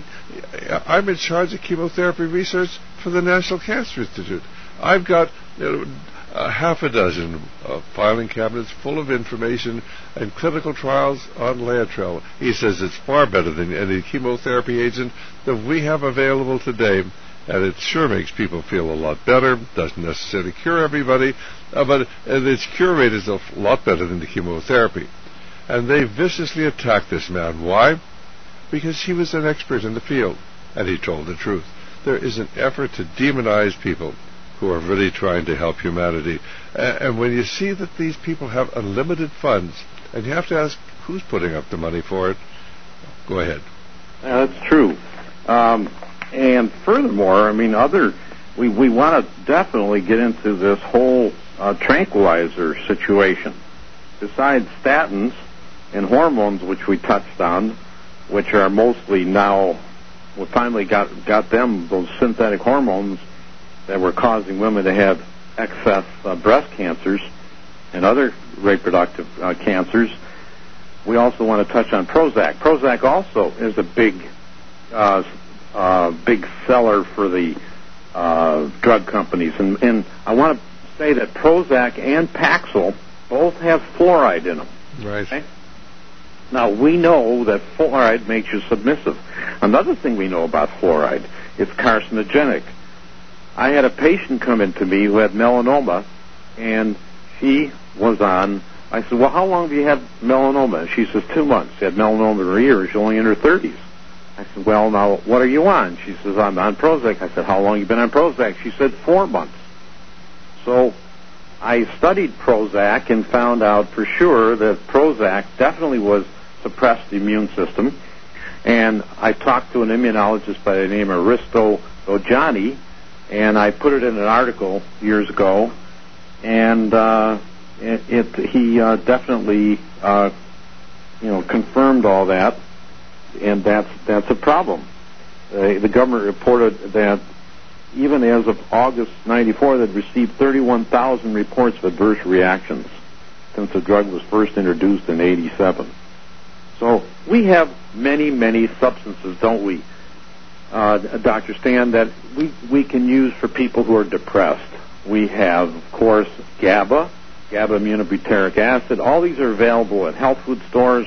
I'm in charge of chemotherapy research for the National Cancer Institute. I've got you know, a half a dozen uh, filing cabinets full of information and clinical trials on Laetrile. He says it's far better than any chemotherapy agent that we have available today, and it sure makes people feel a lot better. Doesn't necessarily cure everybody, uh, but and its cure rate is a lot better than the chemotherapy. And they viciously attacked this man. Why? Because he was an expert in the field, and he told the truth. There is an effort to demonize people who are really trying to help humanity. Uh, and when you see that these people have unlimited funds, and you have to ask who's putting up the money for it, go ahead. Yeah, that's true. Um, and furthermore, I mean, other we, we want to definitely get into this whole uh, tranquilizer situation. Besides statins and hormones, which we touched on, which are mostly now, we finally got got them, those synthetic hormones that were causing women to have excess uh, breast cancers and other reproductive uh, cancers. We also want to touch on Prozac. Prozac also is a big, uh, uh, big seller for the uh, drug companies, and, and I want to say that Prozac and Paxil both have fluoride in them. Right. Okay? Now, we know that fluoride makes you submissive. Another thing we know about fluoride, it's carcinogenic. I had a patient come in to me who had melanoma, and she was on, I said, well, how long have you had melanoma? And she says, two months. She had melanoma in her ear. She's only in her thirties. I said, well, now, what are you on? She says, I'm on Prozac. I said, how long have you been on Prozac? She said, four months. So I studied Prozac and found out for sure that Prozac definitely was suppressed the immune system. And I talked to an immunologist by the name of Risto Dojani, and I put it in an article years ago, and uh, it, it, he uh, definitely, uh, you know, confirmed all that, and that's that's a problem. Uh, the government reported that even as of August ninety-four, they'd received thirty-one thousand reports of adverse reactions since the drug was first introduced in eighty-seven. So we have many, many substances, don't we, uh, Doctor Stan, that we, we can use for people who are depressed. We have, of course, GABA, GABA-aminobutyric acid. All these are available at health food stores.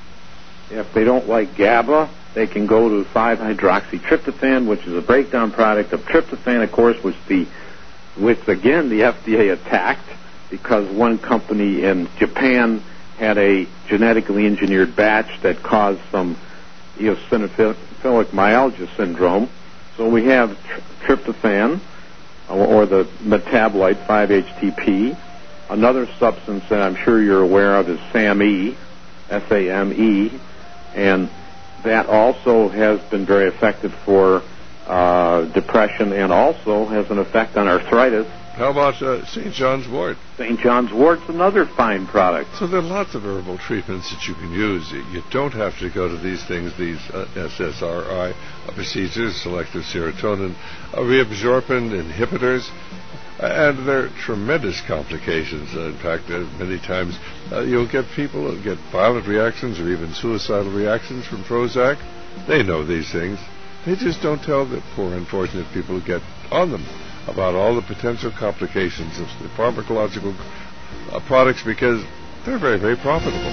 If they don't like GABA, they can go to five hydroxytryptophan, which is a breakdown product of tryptophan, of course, which the which again the F D A attacked because one company in Japan had a genetically engineered batch that caused some eosinophilic myalgia syndrome. So we have tr- tryptophan, or the metabolite five H T P. Another substance that I'm sure you're aware of is SAMe, S A M E, and that also has been very effective for uh, depression and also has an effect on arthritis. How about uh, Saint John's wort? Saint John's wort's another fine product. So there are lots of herbal treatments that you can use. You don't have to go to these things, these uh, S S R I procedures, selective serotonin uh, reabsorption inhibitors, and there are tremendous complications. Uh, in fact, uh, many times uh, you'll get people who get violent reactions or even suicidal reactions from Prozac. They know these things. They just don't tell the poor, unfortunate people who get on them about all the potential complications of the pharmacological uh, products because they're very, very profitable.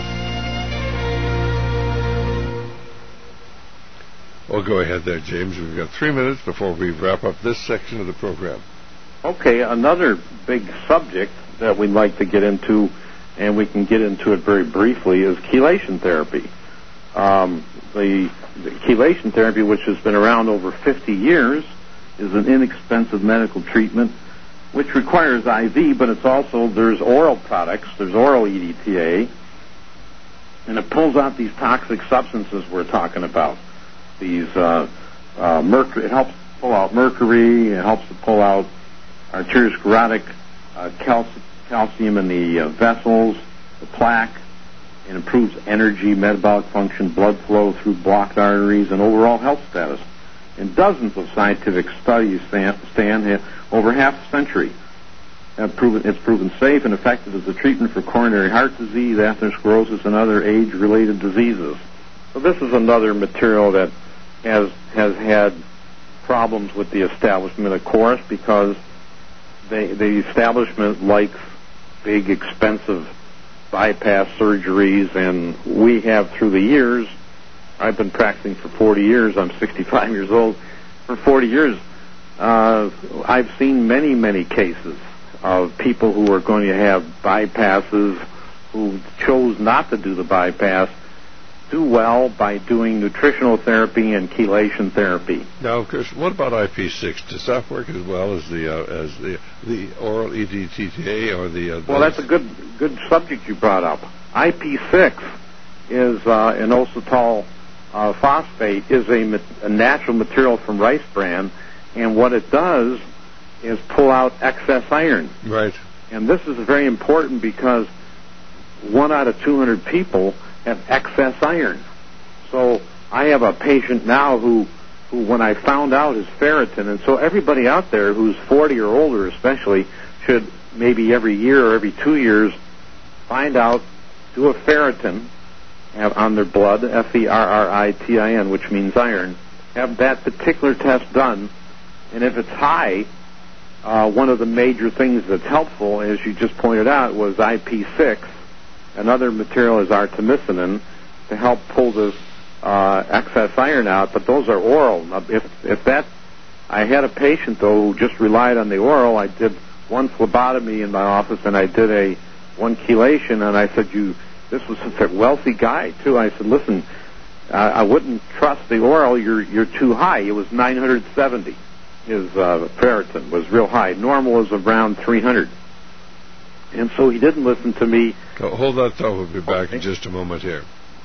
Well, go ahead there, James. We've got three minutes before we wrap up this section of the program. Okay, another big subject that we'd like to get into, and we can get into it very briefly, is chelation therapy. Um, the, the chelation therapy, which has been around over fifty years, is an inexpensive medical treatment which requires I V, but it's also, there's oral products, there's oral E D T A, and it pulls out these toxic substances we're talking about. These, uh, uh, mercury, it helps pull out mercury, it helps to pull out arteriosclerotic uh, calci- calcium in the uh, vessels, the plaque, and improves energy, metabolic function, blood flow through blocked arteries, and overall health status. And dozens of scientific studies stand, stand over half a century. Have proven, it's proven safe and effective as a treatment for coronary heart disease, atherosclerosis, and other age-related diseases. So this is another material that has has had problems with the establishment, of course, because they, the establishment likes big, expensive bypass surgeries, and we have through the years. I've been practicing for forty years. I'm sixty-five years old. For forty years, uh, I've seen many, many cases of people who are going to have bypasses who chose not to do the bypass do well by doing nutritional therapy and chelation therapy. Now, of course, what about I P six? Does that work as well as the uh, as the the oral E D T A or the? Uh, well, that's a good good subject you brought up. I P six is uh, inositol uh, phosphate is a, a natural material from rice bran, and what it does is pull out excess iron. Right. And this is very important because one out of two hundred people have excess iron. So I have a patient now who, who when I found out his ferritin, and so everybody out there who's forty or older especially should maybe every year or every two years find out, do a ferritin have on their blood, F E R R I T I N, which means iron, have that particular test done, and if it's high, uh, one of the major things that's helpful, as you just pointed out, was I P six. Another material is artemisinin to help pull this uh, excess iron out, but those are oral. Now, if if that, I had a patient though who just relied on the oral. I did one phlebotomy in my office, and I did a one chelation, and I said, "You, this was such a wealthy guy too." I said, "Listen, uh, I wouldn't trust the oral. You're you're too high." It was nine hundred seventy. His uh, ferritin was real high. Normal is around three hundred. And so he didn't listen to me. Hold that thought. We'll be back okay. in just a moment here.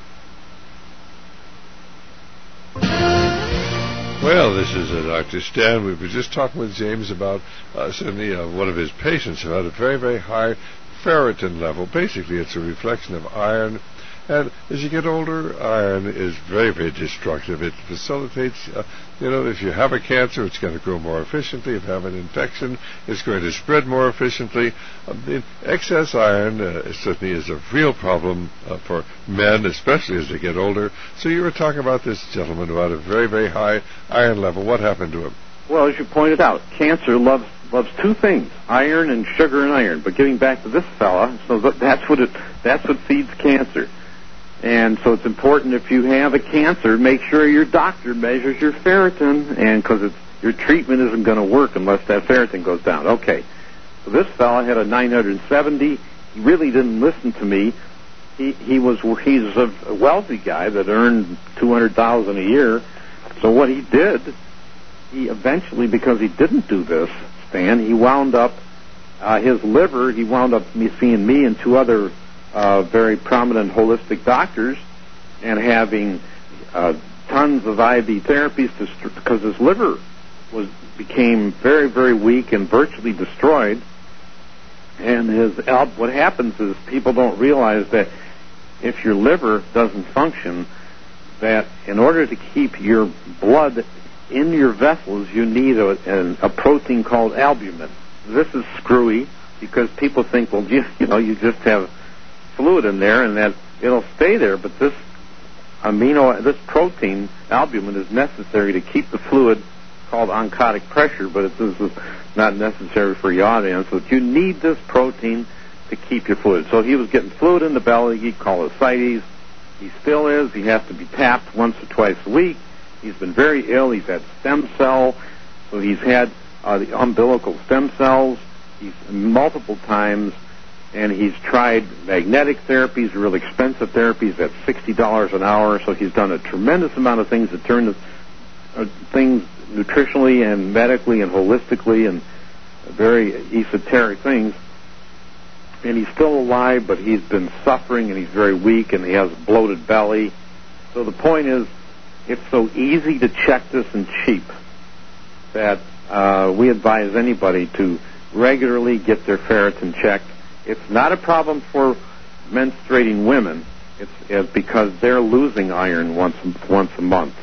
Well, this is uh, Doctor Stan. We were just talking with James about uh, certainly uh, one of his patients who had a very, very high ferritin level. Basically, it's a reflection of iron. And as you get older, iron is very, very destructive. It facilitates, uh, you know, if you have a cancer, it's going to grow more efficiently. If you have an infection, it's going to spread more efficiently. Uh, the excess iron uh, certainly is a real problem uh, for men, especially as they get older. So you were talking about this gentleman who had a very, very high iron level. What happened to him? Well, as you pointed out, cancer loves loves two things: iron and sugar and iron. But getting back to this fella, so that's what it that's what feeds cancer. And so it's important if you have a cancer, make sure your doctor measures your ferritin, and because your treatment isn't going to work unless that ferritin goes down. Okay, so this fellow had a nine hundred seventy. He really didn't listen to me. he he was he's a wealthy guy that earned two hundred thousand a year. So what he did, he eventually, because he didn't do this, Stan, he wound up uh, his liver. He wound up me seeing me and two other uh, very prominent holistic doctors, and having uh, tons of I V therapies to, because his liver was became very very weak and virtually destroyed. And his what happens is people don't realize that if your liver doesn't function, that in order to keep your blood in your vessels, you need a, a, a protein called albumin. This is screwy because people think, well, you, you know, you just have fluid in there and that it'll stay there. But this amino, this protein, albumin, is necessary to keep the fluid, called oncotic pressure, but it, this is not necessary for your audience. But you need this protein to keep your fluid. So he was getting fluid in the belly. He'd call it ascites. He still is. He has to be tapped once or twice a week. He's been very ill. He's had stem cell. So he's had uh, the umbilical stem cells. He's multiple times, and he's tried magnetic therapies, real expensive therapies at sixty dollars an hour. So he's done a tremendous amount of things to turn the uh, things nutritionally and medically and holistically and very esoteric things. And he's still alive, but he's been suffering and he's very weak and he has a bloated belly. So the point is, it's so easy to check this and cheap that uh, we advise anybody to regularly get their ferritin checked. It's not a problem for menstruating women. It's, it's because they're losing iron once once a month.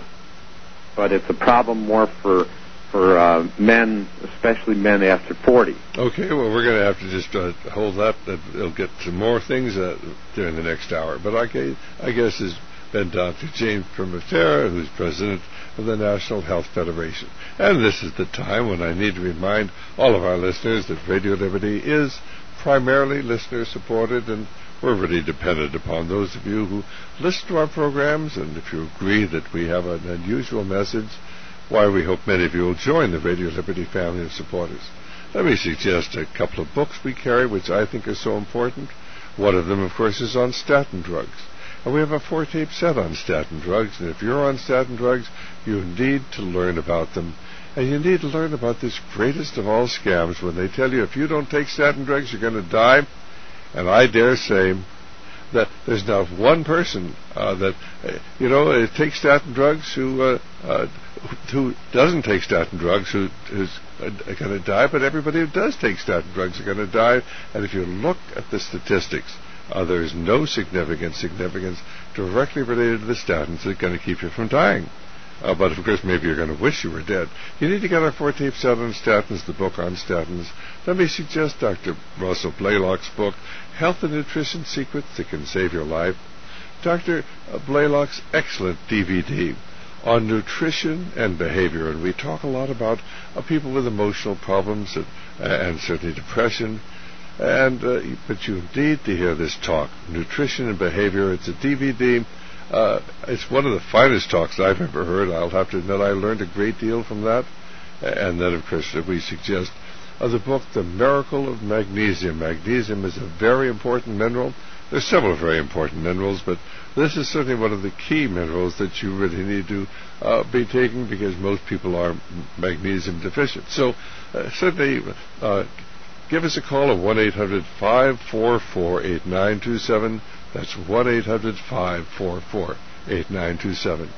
But it's a problem more for for uh, men, especially men after forty. Okay, well, we're going to have to just uh, hold that. We'll get to more things uh, during the next hour. But I guess, I guess has been Doctor James Primatera, who's president of the National Health Federation. And this is the time when I need to remind all of our listeners that Radio Liberty is primarily listener-supported, and we're really dependent upon those of you who listen to our programs. And if you agree that we have an unusual message, why, we hope many of you will join the Radio Liberty family of supporters. Let me suggest a couple of books we carry, which I think are so important. One of them, of course, is on statin drugs. And we have a four-tape set on statin drugs. And if you're on statin drugs, you need to learn about them. And you need to learn about this greatest of all scams when they tell you if you don't take statin drugs, you're going to die. And I dare say that there's not one person uh, that, uh, you know, uh, takes statin drugs who uh, uh, who doesn't take statin drugs who who's uh, going to die, but everybody who does take statin drugs are going to die. And if you look at the statistics, uh, there's no significant significance directly related to the statins that are going to keep you from dying. Uh, but, of course, maybe you're going to wish you were dead. You need to get our four-tape set on statins, the book on statins. Let me suggest Doctor Russell Blaylock's book, Health and Nutrition Secrets That Can Save Your Life. Doctor Blaylock's excellent D V D on nutrition and behavior. And we talk a lot about uh, people with emotional problems and, uh, and certainly depression. And uh, but you need to hear this talk, Nutrition and Behavior. It's a D V D. Uh, it's one of the finest talks I've ever heard. I'll have to admit I learned a great deal from that. And then, of course, we suggest uh, the book, The Miracle of Magnesium. Magnesium is a very important mineral. There's several very important minerals, but this is certainly one of the key minerals that you really need to uh, be taking because most people are magnesium deficient. So uh, certainly uh, give us a call at one eight hundred five four four eight nine two seven. That's one eight hundred five four four eight nine two seven.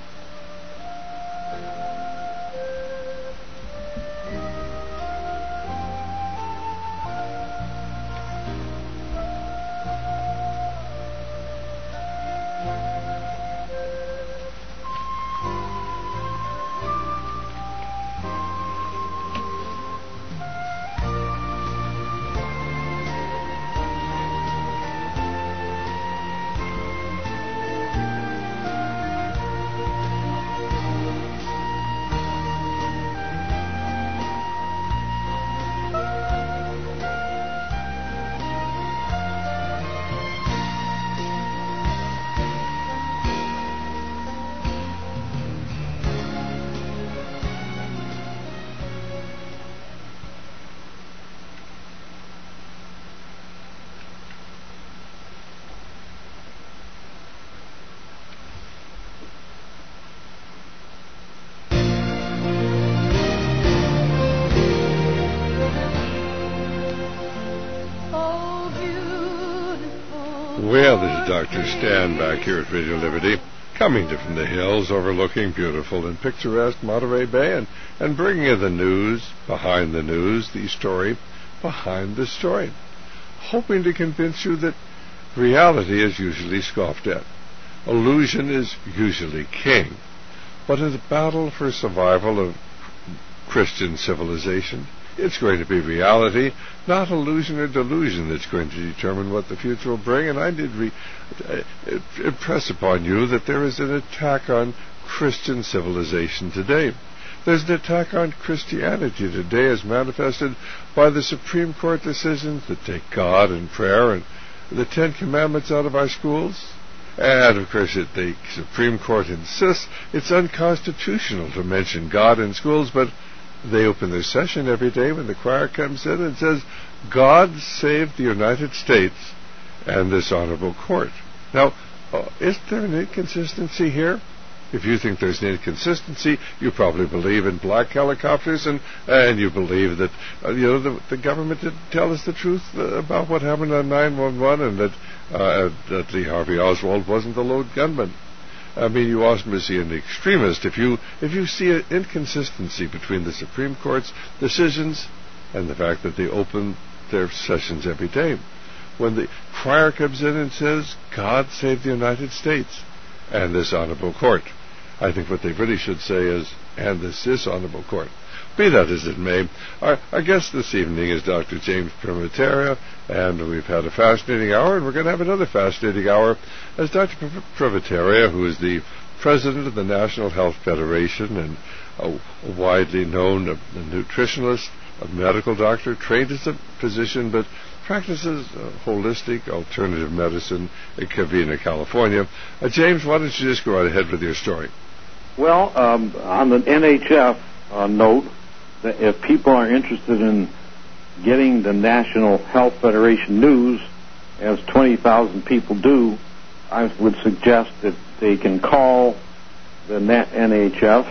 Well, this is Doctor Stan back here at Radio Liberty, coming to from the hills overlooking beautiful and picturesque Monterey Bay and, and bringing you the news behind the news, the story behind the story, hoping to convince you that reality is usually scoffed at. Illusion is usually king. But in the battle for survival of Christian civilization, it's going to be reality, not illusion or delusion, that's going to determine what the future will bring. And I did re- uh, impress upon you that there is an attack on Christian civilization today. There's an attack on Christianity today as manifested by the Supreme Court decisions that take God and prayer and the Ten Commandments out of our schools. And, of course, it, the Supreme Court insists it's unconstitutional to mention God in schools, but they open their session every day when the choir comes in and says, God save the United States and this honorable court. Now, uh, is there an inconsistency here? If you think there's an inconsistency, you probably believe in black helicopters, and and you believe that uh, you know the, the government didn't tell us the truth uh, about what happened on nine one one, and that uh, that Lee Harvey Oswald wasn't the lone gunman. I mean, you often see an extremist if you if you see an inconsistency between the Supreme Court's decisions and the fact that they open their sessions every day. When the choir comes in and says, God save the United States and this honorable court, I think what they really should say is, and this is honorable court. Be that as it may, our, our guest this evening is Doctor James Primatera, and we've had a fascinating hour, and we're going to have another fascinating hour as Doctor Primatera, who is the president of the National Health Federation and a, a widely known a, a nutritionist, a medical doctor, trained as a physician, but practices uh, holistic alternative medicine in Covina, California. Uh, James, why don't you just go right ahead with your story? Well, um, on the N H F uh, note, that if people are interested in getting the National Health Federation news, as twenty thousand people do, I would suggest that they can call the N H F.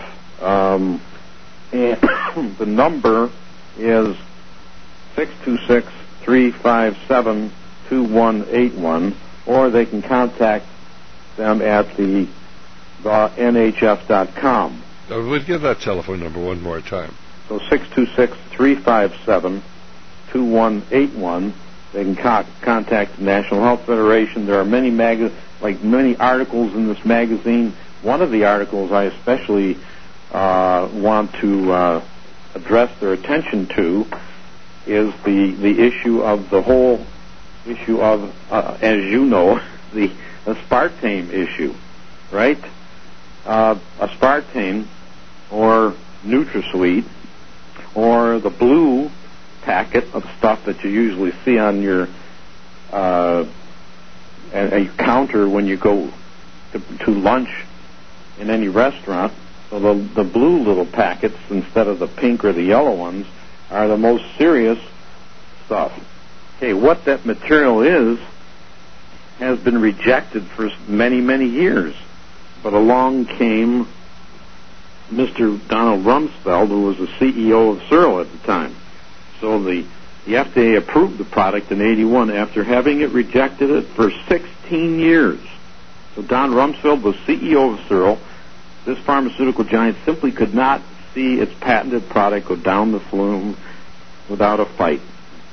Um, and the number is six two six, three five seven, two one eight one, or they can contact them at the the N H F dot com. Uh, we'd give that telephone number one more time. So six two six, three five seven, two one eight one. They can co- contact the National Health Federation. There are many mag- like many articles in this magazine. One of the articles I especially uh, want to uh, address their attention to is the the issue of the whole issue of, uh, as you know, the aspartame issue, right? Uh, aspartame or NutraSweet or the blue packet of stuff that you usually see on your uh, a, a counter when you go to, to lunch in any restaurant. So the, the blue little packets instead of the pink or the yellow ones are the most serious stuff. Okay, what that material is has been rejected for many, many years. But along came Mister Donald Rumsfeld, who was the C E O of Searle at the time. So the, the F D A approved the product in eighty-one after having it rejected it for sixteen years. So Don Rumsfeld was C E O of Searle. This pharmaceutical giant simply could not see its patented product go down the flume without a fight.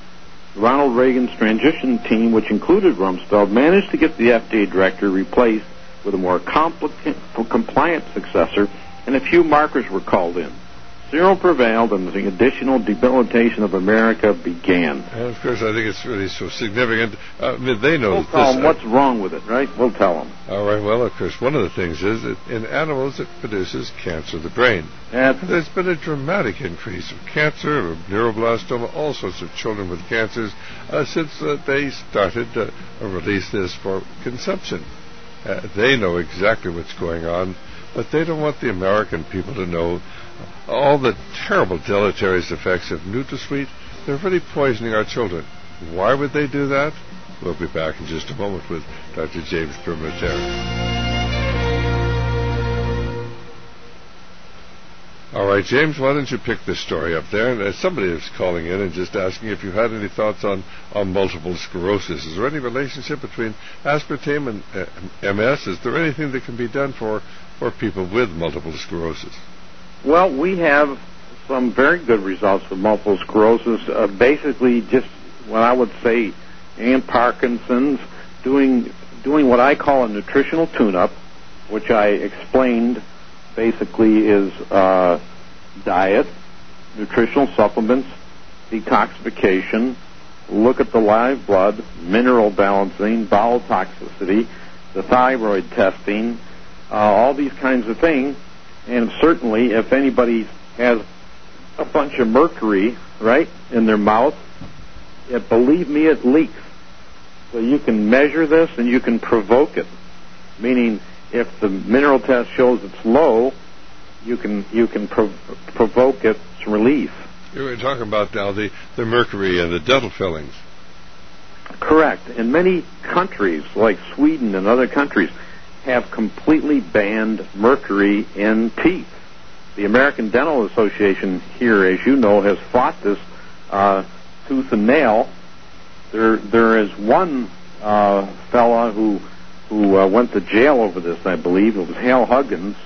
Ronald Reagan's transition team, which included Rumsfeld, managed to get the F D A director replaced with a more complicated, compliant successor, and a few markers were called in. Searle prevailed, and the additional debilitation of America began. And, of course, I think it's really so significant. Uh, I mean, they know we'll that tell this... them what's wrong with it, right? We'll tell them. All right, well, of course, one of the things is that in animals it produces cancer of the brain. And there's been a dramatic increase of cancer, of neuroblastoma, all sorts of children with cancers uh, since uh, they started to uh, release this for consumption. Uh, they know exactly what's going on, but they don't want the American people to know all the terrible deleterious effects of NutraSweet. They're really poisoning our children. Why would they do that? We'll be back in just a moment with Doctor James Primatera. All right, James, why don't you pick this story up there? And uh, somebody is calling in and just asking if you had any thoughts on, on multiple sclerosis. Is there any relationship between aspartame and uh, M S? Is there anything that can be done for, for people with multiple sclerosis? Well, we have some very good results with multiple sclerosis. Uh, basically, just what I would say, and Parkinson's, doing doing what I call a nutritional tune-up, which I explained basically is uh, diet, nutritional supplements, detoxification, look at the live blood, mineral balancing, bowel toxicity, the thyroid testing, uh, all these kinds of things. And certainly if anybody has a bunch of mercury, right, in their mouth, it, believe me, it leaks. So you can measure this and you can provoke it, meaning if the mineral test shows it's low, you can you can prov- provoke its release. You were talking about now the, the mercury and the dental fillings. Correct. And many countries, like Sweden and other countries, have completely banned mercury in teeth. The American Dental Association here, as you know, has fought this uh, tooth and nail. There, there is one uh, fella who who uh, went to jail over this, I believe. It was Hal Huggins,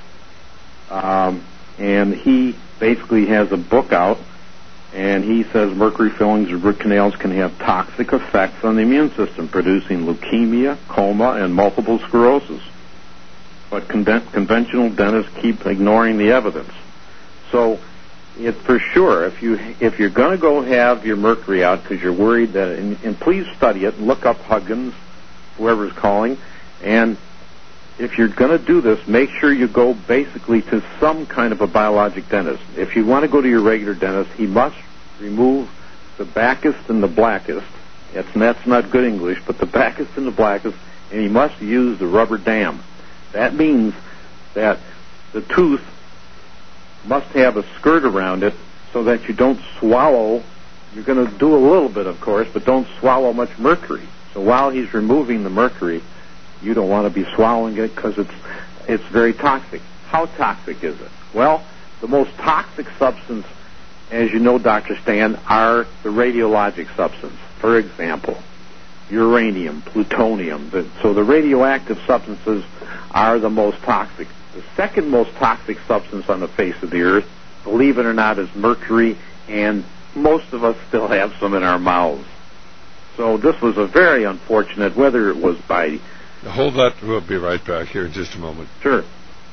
um, and he basically has a book out, and he says mercury fillings or root canals can have toxic effects on the immune system, producing leukemia, coma, and multiple sclerosis. But conven- conventional dentists keep ignoring the evidence. So, it, for sure, if you if you're going to go have your mercury out because you're worried that, and, and please study it, look up Huggins, whoever's calling, and if you're going to do this, make sure you go basically to some kind of a biologic dentist. If you want to go to your regular dentist, he must remove the backest and the blackest. It's, that's not good English, but the backest and the blackest, and he must use the rubber dam. That means that the tooth must have a skirt around it so that you don't swallow. You're going to do a little bit, of course, but don't swallow much mercury. So while he's removing the mercury, you don't want to be swallowing it because it's it's very toxic. How toxic is it? Well, the most toxic substance, as you know, Doctor Stan, are the radiologic substance. For example, uranium, plutonium. The, so the radioactive substances are the most toxic. The second most toxic substance on the face of the earth, believe it or not, is mercury, and most of us still have some in our mouths. So this was a very unfortunate, whether it was by... Hold that. We'll be right back here in just a moment. Sure.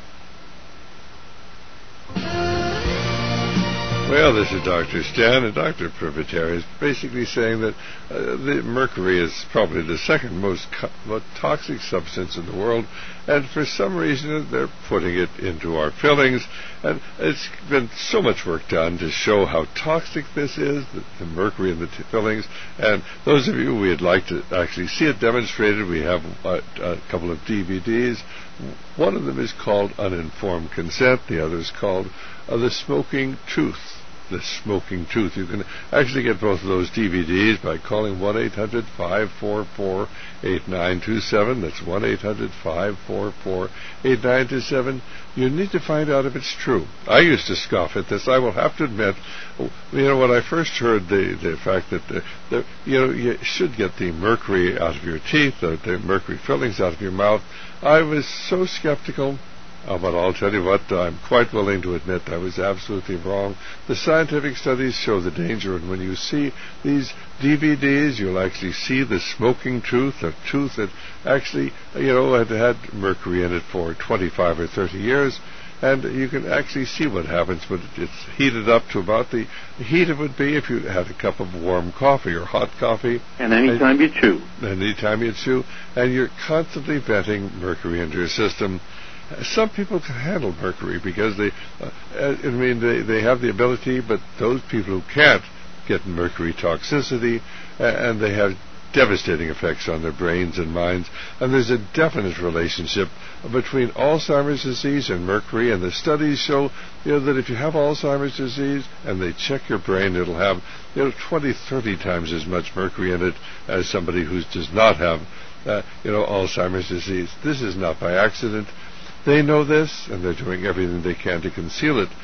Well, this is Doctor Stan, and Doctor Privatera is basically saying that uh, the mercury is probably the second most, co- most toxic substance in the world, and for some reason they're putting it into our fillings, and it's been so much work done to show how toxic this is, the, the mercury in the t- fillings, and those of you we'd like to actually see it demonstrated, we have a, a couple of D V Ds. One of them is called Uninformed Consent, the other is called uh, The Smoking Tooth. The Smoking Tooth. You can actually get both of those D V Ds by calling one eight hundred five four four eight nine two seven. That's one eight hundred five four four eight nine two seven. You need to find out if it's true. I used to scoff at this. I will have to admit, you know, when I first heard the, the fact that, the, the, you know, you should get the mercury out of your teeth, the, the mercury fillings out of your mouth, I was so skeptical. Oh, but I'll tell you what, I'm quite willing to admit I was absolutely wrong. The scientific studies show the danger, and when you see these D V Ds, you'll actually see the smoking tooth, a tooth that actually, you know, had had mercury in it for twenty-five or thirty years, and you can actually see what happens when it's heated up to about the heat it would be if you had a cup of warm coffee or hot coffee. And anytime you chew. Anytime you chew, and you're constantly venting mercury into your system. Some people can handle mercury because they, uh, I mean, they, they have the ability, but those people who can't get mercury toxicity, uh, and they have devastating effects on their brains and minds. And there's a definite relationship between Alzheimer's disease and mercury, and the studies show, you know, that if you have Alzheimer's disease and they check your brain, it'll have, you know, twenty, thirty times as much mercury in it as somebody who does not have, uh, you know, Alzheimer's disease. This is not by accident. They know this, and they're doing everything they can to conceal it.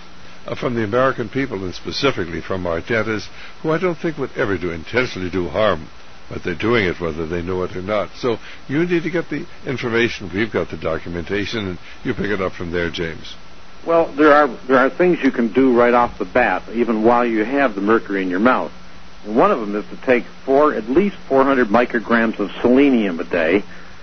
uh, from the American people, and specifically from our dentists, who I don't think would ever do intentionally do harm, but they're doing it whether they know it or not. So you need to get the information. We've got the documentation, and you pick it up from there, James. Well, there are there are things you can do right off the bat, even while you have the mercury in your mouth. And one of them is to take four, at least four hundred micrograms of selenium a day,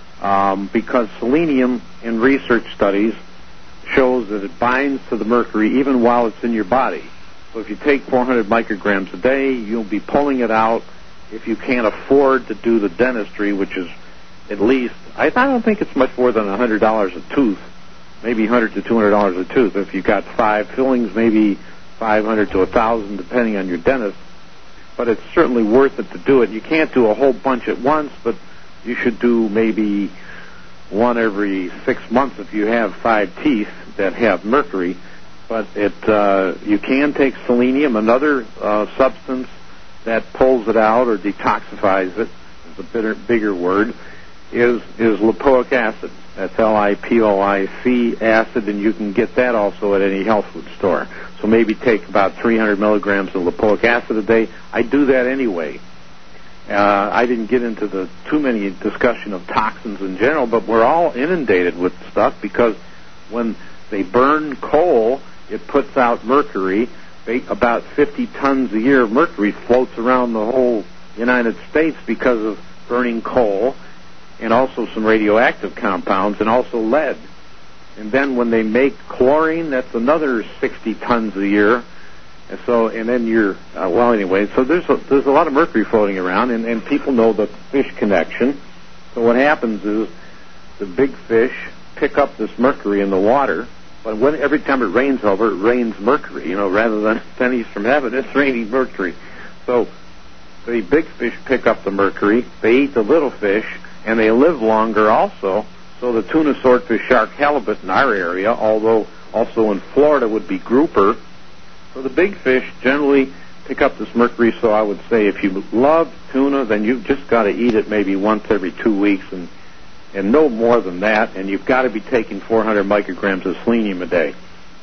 um, because selenium in research studies shows that it binds to the mercury even while it's in your body. So if you take four hundred micrograms a day, you'll be pulling it out. If you can't afford to do the dentistry, which is at least, I, I don't think it's much more than one hundred dollars a tooth, maybe one hundred to two hundred dollars a tooth. If you've got five fillings, maybe five hundred to one thousand, depending on your dentist. But it's certainly worth it to do it. You can't do a whole bunch at once, but you should do maybe one every six months if you have five teeth that have mercury. But it uh, you can take selenium, another uh, substance that pulls it out or detoxifies it, is a bitter, bigger word, is is lipoic acid. That's L I P O I C acid, and you can get that also at any health food store. So maybe take about three hundred milligrams of lipoic acid a day. I do that anyway. Uh, I didn't get into the too many discussion of toxins in general, but we're all inundated with stuff because when they burn coal, it puts out mercury. About fifty tons a year of mercury floats around the whole United States because of burning coal, and also some radioactive compounds, and also lead. And then when they make chlorine, that's another sixty tons a year. And so, and then you're, uh, well, anyway, so there's a, there's a lot of mercury floating around, and, and people know the fish connection. So what happens is the big fish pick up this mercury in the water, but when, every time it rains over, it rains mercury, you know, rather than pennies from heaven, it's raining mercury. So the big fish pick up the mercury, they eat the little fish, and they live longer also. So the tuna, swordfish, shark, halibut in our area, although also in Florida would be grouper. So the big fish generally pick up this mercury, so I would say if you love tuna, then you've just got to eat it maybe once every two weeks and and no more than that, and you've got to be taking four hundred micrograms of selenium a day.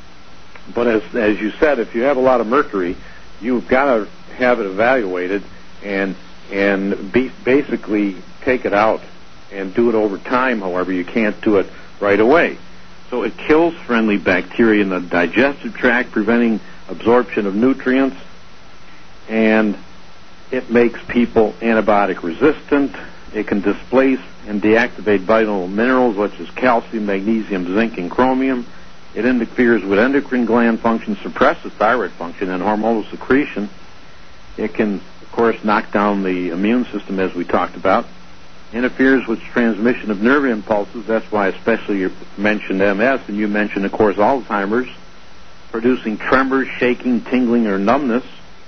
But as as you said, if you have a lot of mercury, you've got to have it evaluated and and be, basically take it out and do it over time. However, you can't do it right away. So it kills friendly bacteria in the digestive tract, preventing absorption of nutrients, and it makes people antibiotic resistant. It can displace and deactivate vital minerals such as calcium, magnesium, zinc, and chromium. It interferes with endocrine gland function, suppresses thyroid function and hormonal secretion. It can, of course, knock down the immune system, as we talked about. Interferes with transmission of nerve impulses. That's why especially you mentioned M S, and you mentioned, of course, Alzheimer's, producing tremors, shaking, tingling, or numbness.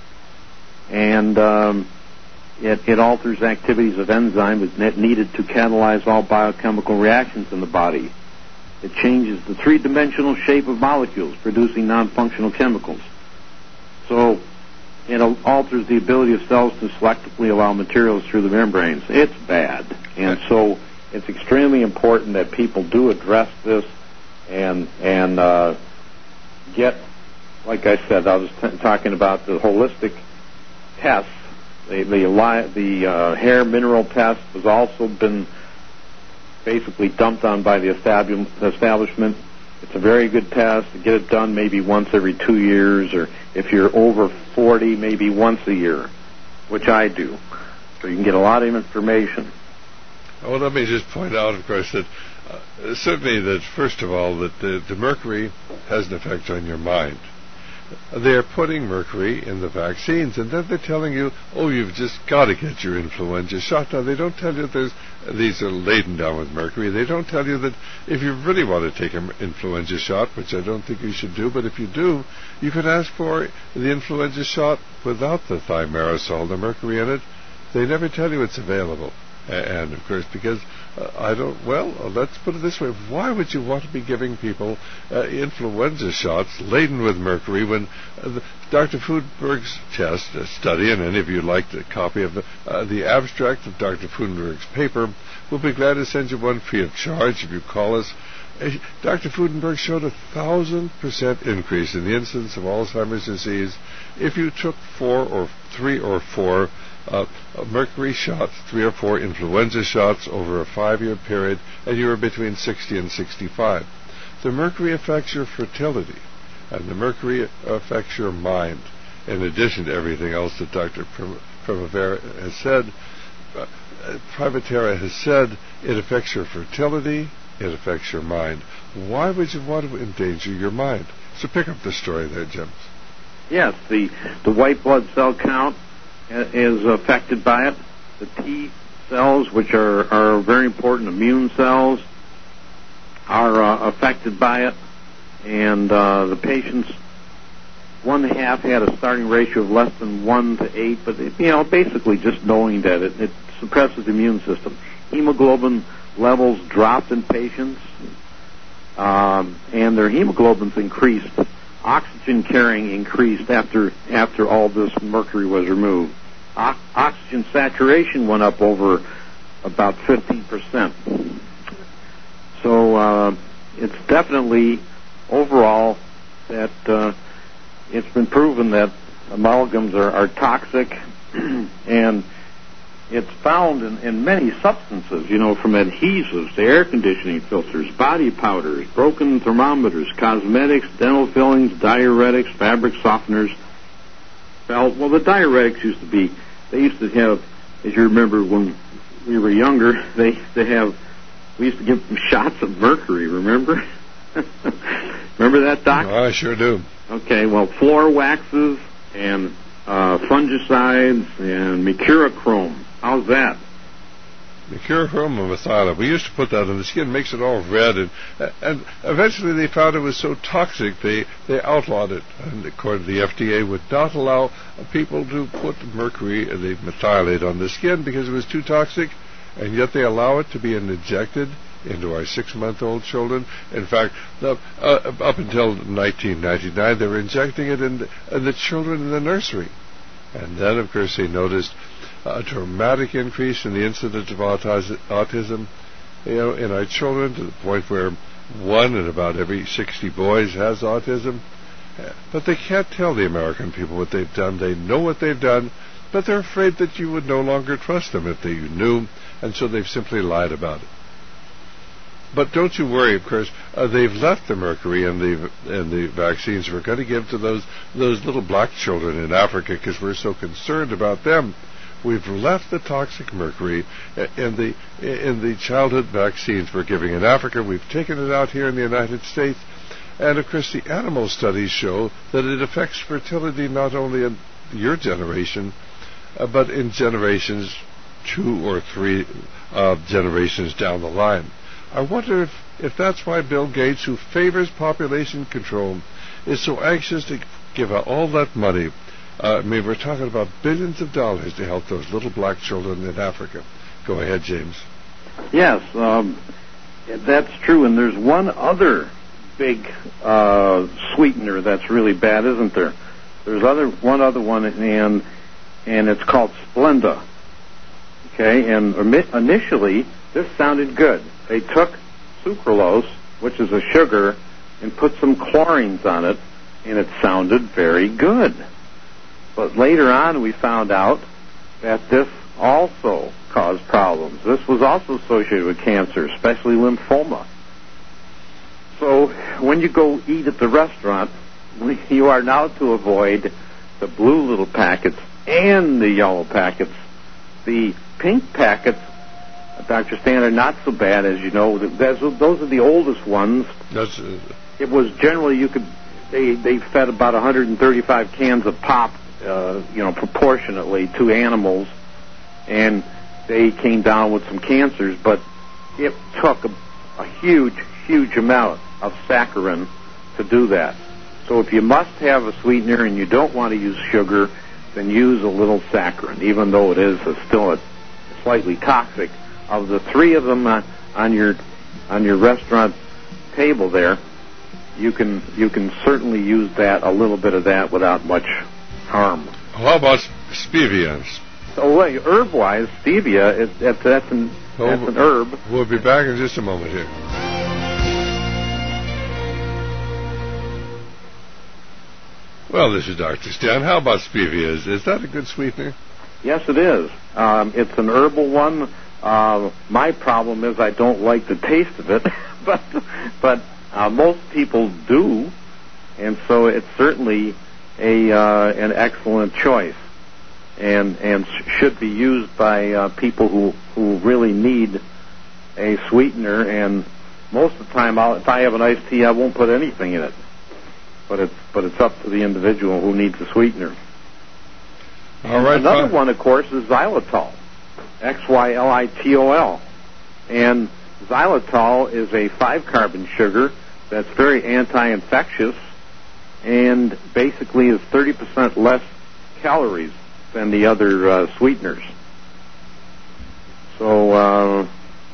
And um, it, it alters activities of enzymes needed to catalyze all biochemical reactions in the body. It changes the three-dimensional shape of molecules, producing non-functional chemicals. So it alters the ability of cells to selectively allow materials through the membranes. It's bad. And so it's extremely important that people do address this and and uh, get, like I said, I was t- talking about the holistic tests. The the, the uh, hair mineral test has also been basically dumped on by the establishment. It's a very good test. Get it done maybe once every two years, or if you're over forty, maybe once a year, which I do. So you can get a lot of information. Well, let me just point out, of course, that uh, certainly that, first of all, that the, the mercury has an effect on your mind. They're putting mercury in the vaccines, and then they're telling you, oh, you've just got to get your influenza shot. Now, they don't tell you there's these are laden down with mercury. They don't tell you that if you really want to take an influenza shot, which I don't think you should do, but if you do, you could ask for the influenza shot without the thimerosal, the mercury in it. They never tell you it's available. And, of course, because uh, I don't, well, uh, let's put it this way. Why would you want to be giving people uh, influenza shots laden with mercury when uh, the, Doctor Fudenberg's test uh, study, and any of you would like a copy of the, uh, the abstract of Doctor Fudenberg's paper, we'll be glad to send you one free of charge if you call us Doctor Fudenberg showed a thousand percent increase in the incidence of Alzheimer's disease if you took four or three or four uh, mercury shots, three or four influenza shots over a five-year period, and you were between sixty and sixty-five. The mercury affects your fertility, and the mercury affects your mind. In addition to everything else that Doctor Primavera has said, uh, Privatera has said, it affects your fertility, it affects your mind. Why would you want to endanger your mind? So pick up the story there, James. Yes, the, the white blood cell count is affected by it. The T cells, which are, are very important immune cells, are uh, affected by it. And uh, the patients, one half had a starting ratio of less than one to eight, but, it, you know, basically just knowing that it, it suppresses the immune system. Hemoglobin levels dropped in patients, um, and their hemoglobins increased. Oxygen carrying increased after after all this mercury was removed. O- oxygen saturation went up over about fifteen percent. So uh, it's definitely overall that uh, it's been proven that amalgams are, are toxic, and it's found in, in many substances, you know, from adhesives to air conditioning filters, body powders, broken thermometers, cosmetics, dental fillings, diuretics, fabric softeners. Well, well, the diuretics used to be, they used to have, as you remember when we were younger, they they have, we used to give them shots of mercury, remember? Remember that, Doc? Oh, I sure do. Okay, well, floor waxes and uh, fungicides and mercurochrome. How's that? Mercurochrome and methylene. We used to put that on the skin, makes it all red, and and eventually they found it was so toxic they, they outlawed it. And according to the F D A, would not allow people to put mercury, the methylate, on the skin because it was too toxic, and yet they allow it to be injected into our six-month-old children. In fact, the, uh, up until nineteen ninety-nine, they were injecting it in the, in the children in the nursery. And then, of course, they noticed a dramatic increase in the incidence of autis- autism, you know, in our children, to the point where one in about every sixty boys has autism. But they can't tell the American people what they've done. They know what they've done, but they're afraid that you would no longer trust them if they knew, and so they've simply lied about it. But don't you worry, of course, uh, they've left the mercury in the in the vaccines we're going to give to those those little black children in Africa because we're so concerned about them. We've left the toxic mercury in the in the childhood vaccines we're giving in Africa. We've taken it out here in the United States. And, of course, the animal studies show that it affects fertility not only in your generation, uh, but in generations two or three uh, generations down the line. I wonder if, if that's why Bill Gates, who favors population control, is so anxious to give out all that money. Uh, I mean, we're talking about billions of dollars to help those little black children in Africa. Go ahead, James. Yes, um, that's true. And there's one other big uh, sweetener that's really bad, isn't there? There's other one other one, and and it's called Splenda. Okay, and initially this sounded good. They took sucralose, which is a sugar, and put some chlorines on it, and it sounded very good. But later on, we found out that this also caused problems. This was also associated with cancer, especially lymphoma. So when you go eat at the restaurant, you are now to avoid the blue little packets and the yellow packets. The pink packets, Doctor Stan, are not so bad, as you know. Those are the oldest ones. That's, uh, it was generally, you could, they, they fed about one hundred thirty-five cans of pop, uh, you know, proportionately to animals, and they came down with some cancers, but it took a, a huge, huge amount of saccharin to do that. So if you must have a sweetener and you don't want to use sugar, then use a little saccharin, even though it is a, still a, slightly toxic. Of the three of them uh, on your on your restaurant table there, you can you can certainly use that, a little bit of that, without much harm. How about stevia? So, well, herb-wise, stevia, it, it, that's, an, that's an herb. We'll be back in just a moment here. Well, this is Doctor Stan. How about stevia? Is, is that a good sweetener? Yes, it is. Um, it's an herbal one. Uh, my problem is I don't like the taste of it, but but uh, most people do, and so it's certainly a uh, an excellent choice, and and should be used by uh, people who who really need a sweetener. And most of the time, I'll, if I have an iced tea, I won't put anything in it. But it's but it's up to the individual who needs a sweetener. All right. Another fine. one, of course, is xylitol, X Y L I T O L. And xylitol is a five-carbon sugar that's very anti-infectious and basically is thirty percent less calories than the other uh, sweeteners. So uh,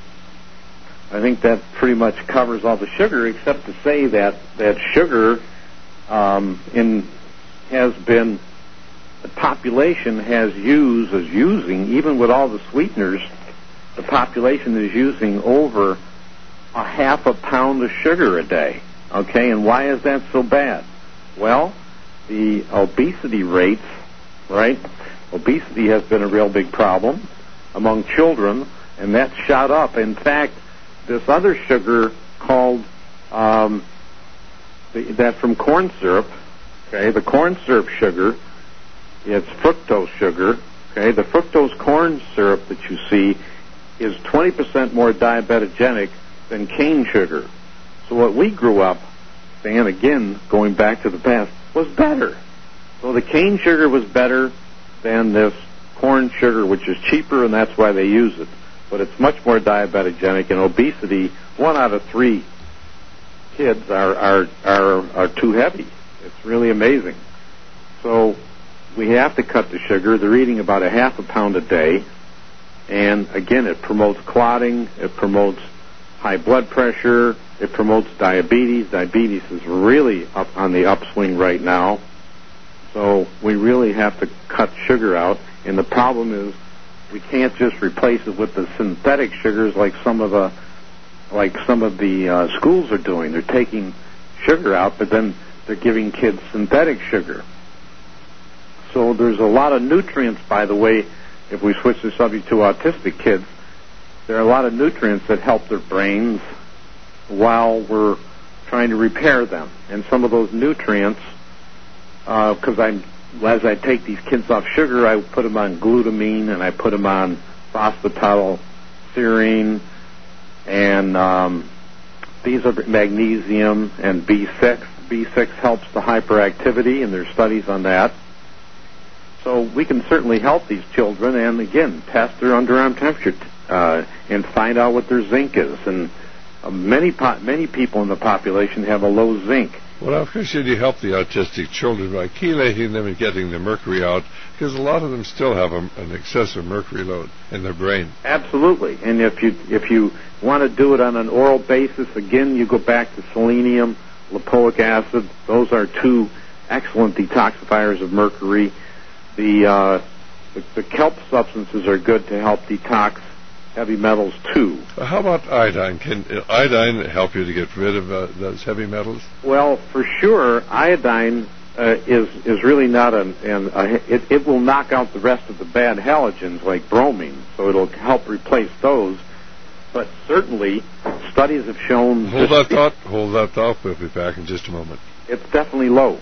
I think that pretty much covers all the sugar, except to say that, that sugar um, in has been... the population has used, is using, even with all the sweeteners, the population is using over a half a pound of sugar a day. Okay, and why is that so bad? Well, the obesity rates, right? Obesity has been a real big problem among children, and that's shot up. In fact, this other sugar called, um, the, that from corn syrup, okay, the corn syrup sugar, it's fructose sugar. Okay, the fructose corn syrup that you see is twenty percent more diabetogenic than cane sugar. So what we grew up, and again, going back to the past, was better. So the cane sugar was better than this corn sugar, which is cheaper, and that's why they use it. But it's much more diabetogenic, and obesity, one out of three kids are are are, are too heavy. It's really amazing. So we have to cut the sugar. They're eating about a half a pound a day. And again, it promotes clotting. It promotes high blood pressure. It promotes diabetes. Diabetes is really up on the upswing right now. So we really have to cut sugar out. And the problem is we can't just replace it with the synthetic sugars like some of the like some of the uh, schools are doing. They're taking sugar out, but then they're giving kids synthetic sugar. So there's a lot of nutrients, by the way, if we switch the subject to autistic kids, there are a lot of nutrients that help their brains while we're trying to repair them. And some of those nutrients, because uh, I'm as I take these kids off sugar, I put them on glutamine and I put them on phosphatidylserine, and um, these are magnesium and B six. B six helps the hyperactivity, and there's studies on that. So we can certainly help these children, and again, test their underarm temperature uh, and find out what their zinc is. And uh, many po- many people in the population have a low zinc. Well, how should you help the autistic children by chelating them and getting the mercury out? Because a lot of them still have a, an excessive mercury load in their brain. Absolutely. And if you if you want to do it on an oral basis, again, you go back to selenium, lipoic acid. Those are two excellent detoxifiers of mercury. The, uh, the the kelp substances are good to help detox heavy metals too. How about iodine? Can iodine help you to get rid of uh, those heavy metals? Well, for sure, iodine uh, is is really not an, an a, it, it will knock out the rest of the bad halogens like bromine, so it'll help replace those. But certainly, studies have shown. Hold that thought. Hold that thought. We'll be back in just a moment. It's definitely low.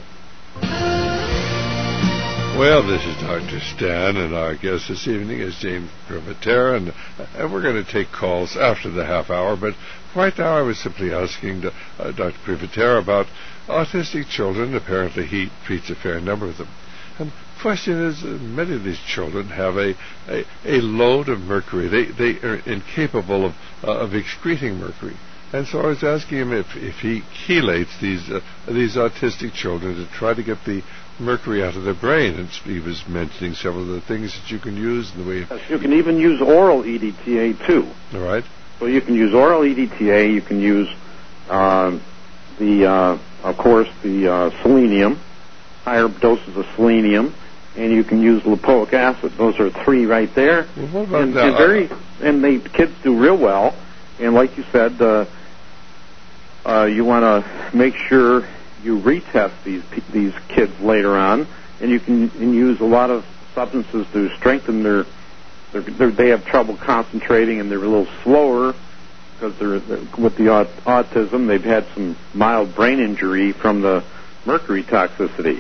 Well, this is Doctor Stan, and our guest this evening is James Privatera, and, and we're going to take calls after the half hour. But right now I was simply asking the, uh, Doctor Privatera about autistic children. Apparently he treats a fair number of them. And the question is, uh, many of these children have a, a, a load of mercury. They, they are incapable of, uh, of excreting mercury. And so I was asking him if, if he chelates these uh, these autistic children to try to get the mercury out of their brain. And he was mentioning several of the things that you can use in the way of... Yes, you can even use oral E D T A too. All right. So you can use oral E D T A. You can use uh, the, uh, of course, the uh, selenium, higher doses of selenium, and you can use lipoic acid. Those are three right there. Well, what about and, now? And, very, and the kids do real well. And like you said, uh, uh, you want to make sure you retest these these kids later on, and you can and use a lot of substances to strengthen their, their, their they have trouble concentrating and they're a little slower because they're, they're with the aut- autism. They've had some mild brain injury from the mercury toxicity.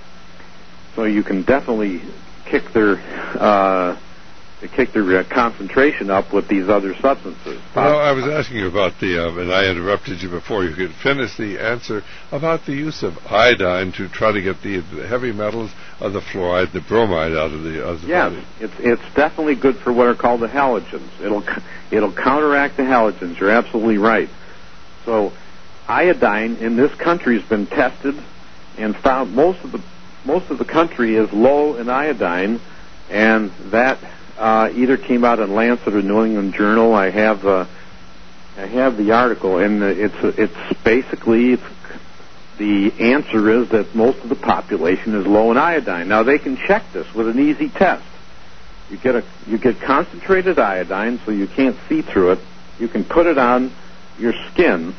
So you can definitely kick their uh, to kick their uh, concentration up with these other substances. Well, I was asking you about the, uh, and I interrupted you before you could finish the answer, about the use of iodine to try to get the, the heavy metals of the fluoride, the bromide out of the, of the yes, body. it's it's definitely good for what are called the halogens. It'll it'll counteract the halogens. You're absolutely right. So iodine in this country has been tested and found most of the most of the country is low in iodine, and that uh, either came out in Lancet or New England Journal. I have uh, I have the article, and it's it's basically it's, the answer is that most of the population is low in iodine. Now they can check this with an easy test. You get a you get concentrated iodine, so you can't see through it. You can put it on your skin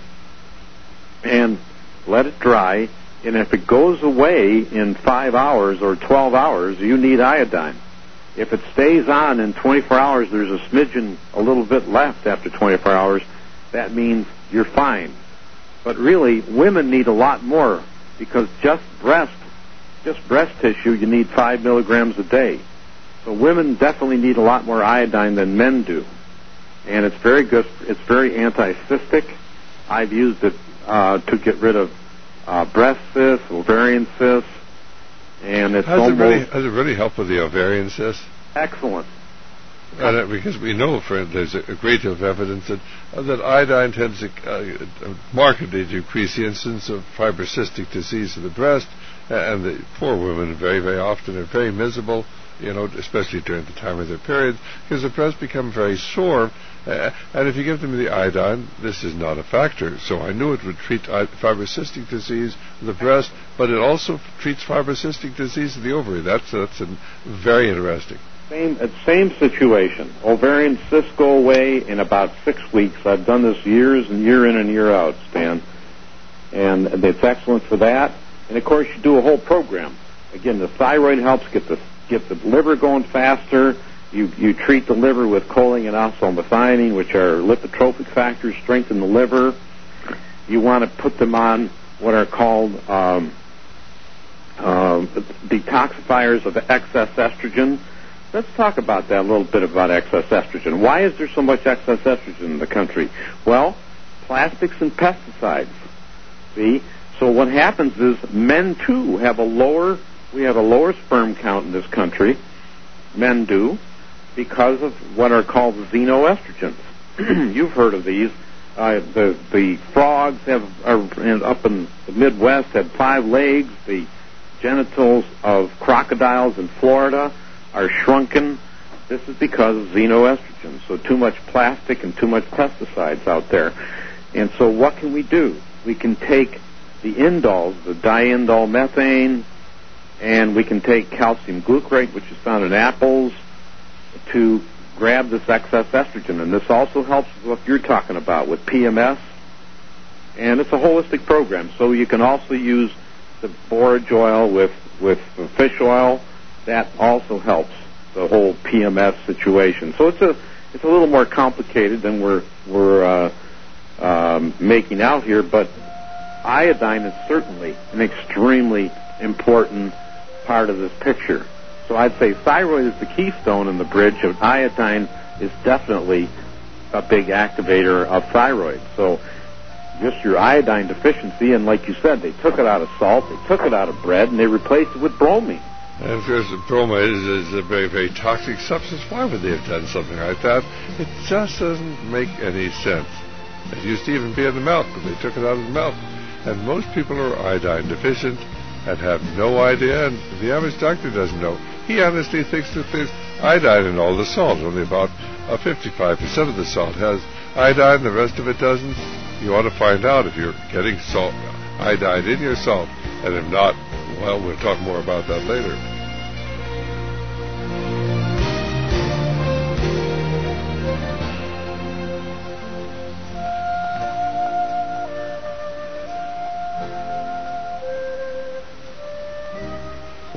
and let it dry. And if it goes away in five hours or twelve hours, you need iodine. If it stays on in twenty-four hours, there's a smidgen, a little bit left after twenty-four hours, that means you're fine. But really, women need a lot more because just breast, just breast tissue, you need five milligrams a day. So women definitely need a lot more iodine than men do. And it's very good, it's very anti-cystic. I've used it uh, to get rid of Uh, breast cysts, ovarian cysts, and it's has almost... It really, has it really helped with the ovarian cysts? Excellent. Uh, because we know, for there's a, a great deal of evidence that uh, that iodine tends to uh, markedly decrease the incidence of fibrocystic disease of the breast, uh, and the poor women very, very often are very miserable, you know, especially during the time of their period, because the breasts become very sore. Uh, and if you give them the iodine, this is not a factor. So I knew it would treat fibrocystic disease of the breast, but it also f- treats fibrocystic disease of the ovary. That's that's a, very interesting. Same same situation. Ovarian cysts go away in about six weeks. I've done this years and year in and year out, Stan, and it's excellent for that. And of course, you do a whole program. Again, the thyroid helps get the get the liver going faster. You you treat the liver with choline and osmethionine, which are lipotrophic factors, strengthen the liver. You want to put them on what are called um, uh, detoxifiers of excess estrogen. Let's talk about that a little bit about excess estrogen. Why is there so much excess estrogen in the country? Well, plastics and pesticides. See, so what happens is men too have a lower. We have a lower sperm count in this country. Men do. Because of what are called xenoestrogens. You've heard of these. Uh, the the frogs have are in, up in the Midwest had five legs. The genitals of crocodiles in Florida are shrunken. This is because of xenoestrogens. So too much plastic and too much pesticides out there. And so what can we do? We can take the indoles, the diindol methane, and we can take calcium glucarate, which is found in apples, to grab this excess estrogen. And this also helps with what you're talking about with P M S. And it's a holistic program. So you can also use the borage oil with, with fish oil. That also helps the whole P M S situation. So it's a it's a little more complicated than we're we're uh, um, making out here, but iodine is certainly an extremely important part of this picture. So I'd say thyroid is the keystone in the bridge, and iodine is definitely a big activator of thyroid. So just your iodine deficiency, and like you said, they took it out of salt, they took it out of bread, and they replaced it with bromine. And of course, bromide is, is a very, very toxic substance. Why would they have done something like that? It just doesn't make any sense. It used to even be in the milk, but they took it out of the milk. And most people are iodine deficient and have no idea, and the average doctor doesn't know. He honestly thinks that there's iodine in all the salt. Only about uh, fifty-five percent of the salt has iodine, the rest of it doesn't. You ought to find out if you're getting salt, iodine in your salt, and if not, well, we'll talk more about that later.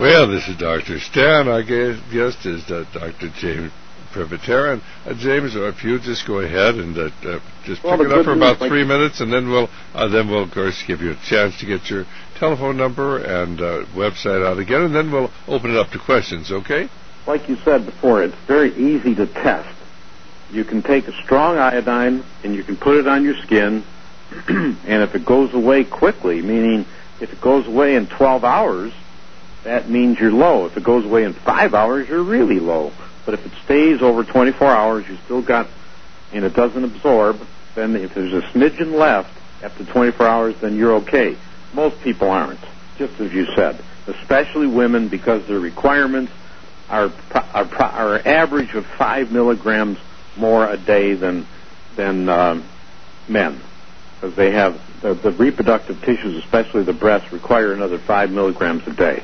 Well, this is Doctor Stan. Our guest is uh, Doctor James Privatera. And, uh, James, if you just go ahead and uh, uh, just well, pick it up for about news, three minutes, and then we'll uh, then we'll of course give you a chance to get your telephone number and uh, website out again, and then we'll open it up to questions. Okay? Like you said before, it's very easy to test. You can take a strong iodine and you can put it on your skin, and if it goes away quickly, meaning if it goes away in twelve hours, that means you're low. If it goes away in five hours, you're really low. But if it stays over twenty-four hours, you still got, and it doesn't absorb, then if there's a smidgen left after twenty-four hours, then you're okay. Most people aren't, just as you said, especially women, because their requirements are, are, are average of five milligrams more a day than than um, men, because they have the, the reproductive tissues, especially the breasts, require another five milligrams a day.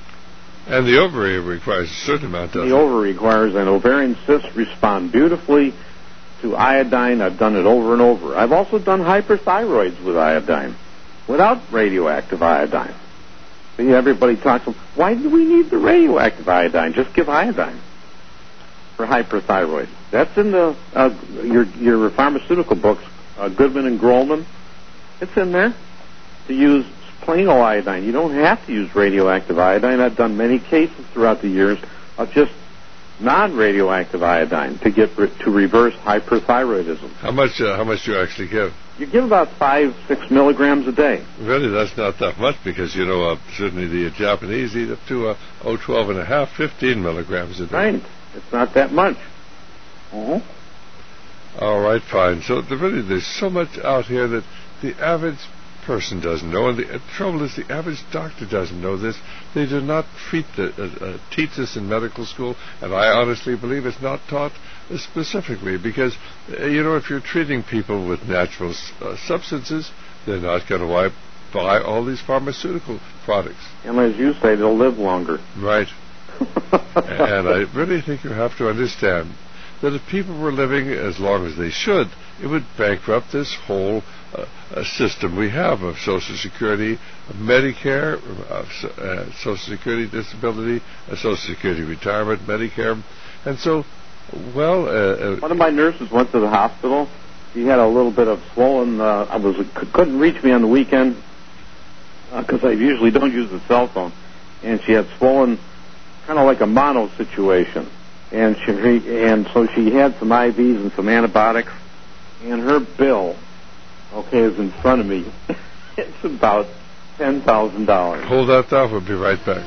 And the ovary requires a certain amount, doesn't the it? The ovary requires, and ovarian cysts respond beautifully to iodine. I've done it over and over. I've also done hyperthyroids with iodine, without radioactive iodine. See, everybody talks, why do we need the radioactive iodine? Just give iodine for hyperthyroid. That's in the uh, your your pharmaceutical books, uh, Goodman and Grohlman. It's in there to use plain old iodine. You don't have to use radioactive iodine. I've done many cases throughout the years of just non-radioactive iodine to get re- to reverse hyperthyroidism. How much? Uh, how much do you actually give? You give about five, six milligrams a day. Really, that's not that much, because you know uh, certainly the Japanese eat up to uh, oh, twelve and a half, fifteen milligrams a day. Right. It's not that much. Uh-huh. All right, fine. So the, really, there's so much out here that the average person doesn't know, and the uh, trouble is the average doctor doesn't know this. They do not treat the, uh, uh, teach this in medical school, and I honestly believe it's not taught uh, specifically, because uh, you know, if you're treating people with natural uh, substances, they're not going to buy all these pharmaceutical products. And as you say, they'll live longer. Right. And I really think you have to understand that if people were living as long as they should, it would bankrupt this whole uh, uh, system we have of Social Security, of Medicare, of uh, Social Security disability, uh, Social Security retirement, Medicare. And so, well... Uh, One of my nurses went to the hospital. She had a little bit of swollen... Uh, I was couldn't reach me on the weekend because uh, I usually don't use the cell phone. And she had swollen, kind of like a mono situation. And she and so she had some I Vs and some antibiotics, and her bill, okay, is in front of me. It's about ten thousand dollars. Hold that thought. We'll be right back.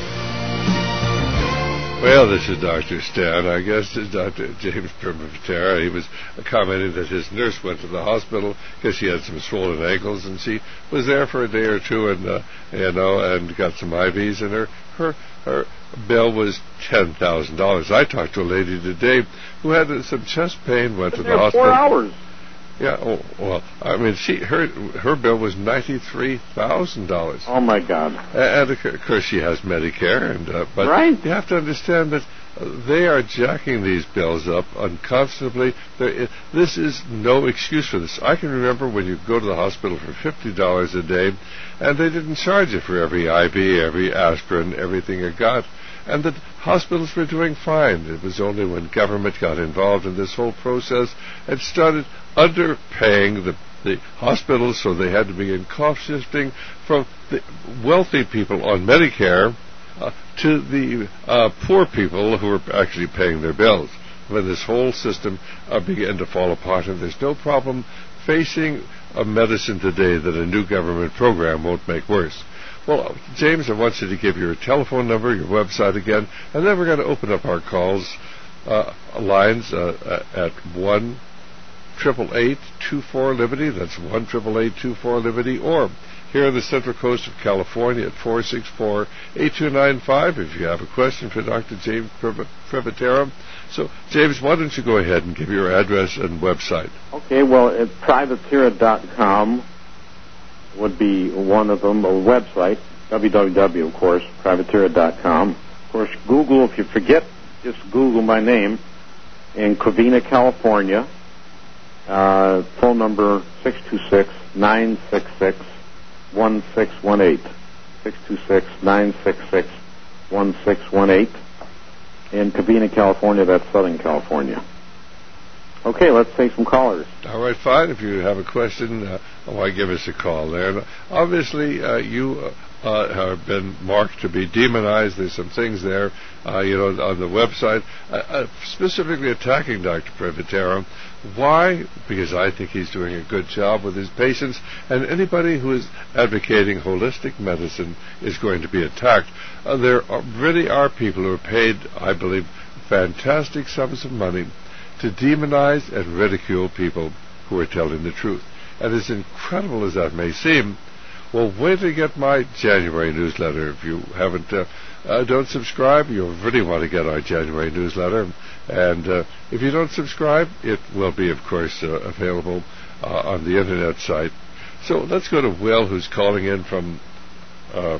Well, this is Doctor Stan. Our guest is Doctor James Privatera. He was commenting that his nurse went to the hospital because she had some swollen ankles, and she was there for a day or two, and uh, you know, and got some I Vs, and her her her bill was ten thousand dollars. I talked to a lady today who had uh, some chest pain, went to the hospital. Four hours. Yeah. Oh, well, I mean, she her her bill was ninety-three thousand dollars. Oh my God! And of course, she has Medicare, and uh, but right. You have to understand that uh, they are jacking these bills up unconscionably. It, this is no excuse for this. I can remember when you go to the hospital for fifty dollars a day, and they didn't charge you for every I V, every aspirin, everything you got. And the hospitals were doing fine. It was only when government got involved in this whole process and started underpaying the, the hospitals, so they had to begin cost shifting from the wealthy people on Medicare uh, to the uh, poor people who were actually paying their bills. When this whole system uh, began to fall apart, and there's no problem facing a medicine today that a new government program won't make worse. Well, James, I want you to give your telephone number, your website again, and then we're going to open up our calls uh, lines uh, at one triple eight two four Liberty. That's one triple eight two four Liberty, or here on the Central Coast of California at four six four eight two nine five. If you have a question for Doctor James Privatera. So, James, why don't you go ahead and give your address and website? Okay. Well, at privatera dot com. Would be one of them, a website, w w w, of course, privatera dot com. Of course, Google, if you forget, just Google my name in Covina, California. Uh, phone number six two six, nine six six, one six one eight. six two six, nine six six, one six one eight. In Covina, California, that's Southern California. Okay, let's take some callers. All right, fine. If you have a question, uh, why give us a call there. And obviously, uh, you uh, uh, have been marked to be demonized. There's some things there, uh, you know, on the website, uh, uh, specifically attacking Doctor Privatera. Why? Because I think he's doing a good job with his patients, and anybody who is advocating holistic medicine is going to be attacked. Uh, there are, really are people who are paid, I believe, fantastic sums of money to demonize and ridicule people who are telling the truth. And as incredible as that may seem, well, wait to get my January newsletter. If you haven't, uh, uh, don't subscribe, you'll really want to get our January newsletter. And uh, if you don't subscribe, it will be, of course, uh, available uh, on the Internet site. So let's go to Will, who's calling in from uh,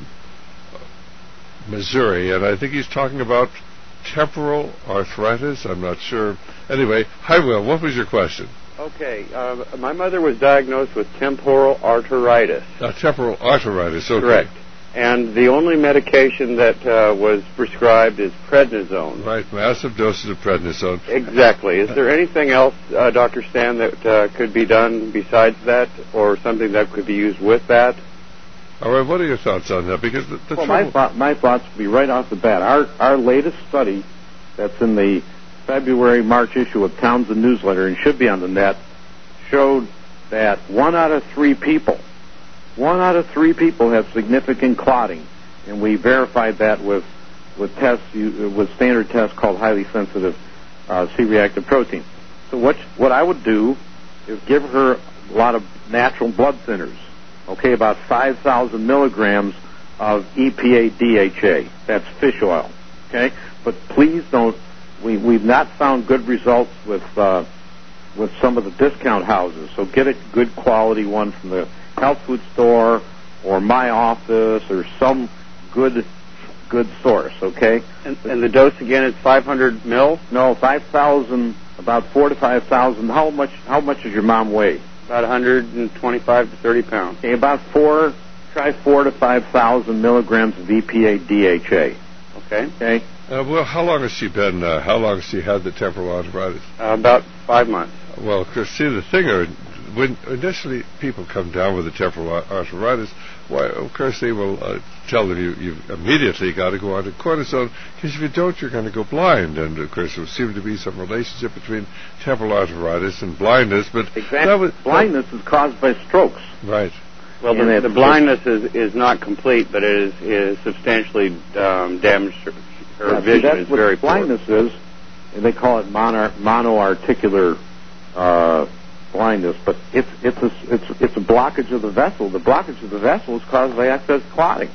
Missouri, and I think he's talking about temporal arthritis. I'm not sure. Anyway, hi, Will. What was your question? Okay. Uh, my mother was diagnosed with temporal arteritis. Uh, temporal arteritis, okay. Correct. And the only medication that uh, was prescribed is prednisone. Right, massive doses of prednisone. Exactly. Is there anything else, uh, Doctor Stan, that uh, could be done besides that, or something that could be used with that? All right, what are your thoughts on that? Because the, the well, trouble... my, thought, my thoughts would be right off the bat. Our our latest study that's in the February, March issue of Townsend Newsletter and should be on the net showed that one out of three people, one out of three people have significant clotting, and we verified that with with tests with standard tests called highly sensitive uh, C-reactive protein. So what what I would do is give her a lot of natural blood thinners. Okay, about five thousand milligrams of E P A D H A. That's fish oil. Okay, but please don't. We we've not found good results with uh, with some of the discount houses. So get a good quality one from the health food store or my office or some good good source. Okay. And, and the dose again is five hundred mil. No, five thousand. About four to five thousand. How much? How much does your mom weigh? About one hundred twenty-five to thirty pounds. Okay, about four, try four to five thousand milligrams of E P A D H A. Okay. Okay. Uh, well, how long has she been, uh, how long has she had the temporal arteritis? Uh, about five months. Well, Chris, see, the thing, are, when initially people come down with the temporal arteritis, why, of course, they will uh, tell them you, you've immediately got to go on to cortisone, because if you don't, you're going to go blind. And, of course, there seems to be some relationship between temporal arteritis and blindness. But exactly. That was, blindness that, is caused by strokes. Right. Well, the, the blindness is, is not complete, but it is, is substantially um, damaged. Her, her yeah, vision see, that's is what very blindness poor. is, and they call it mono, monoarticular uh, blindness, but it's it's a it's it's a blockage of the vessel. The blockage of the vessel is caused by excess clotting.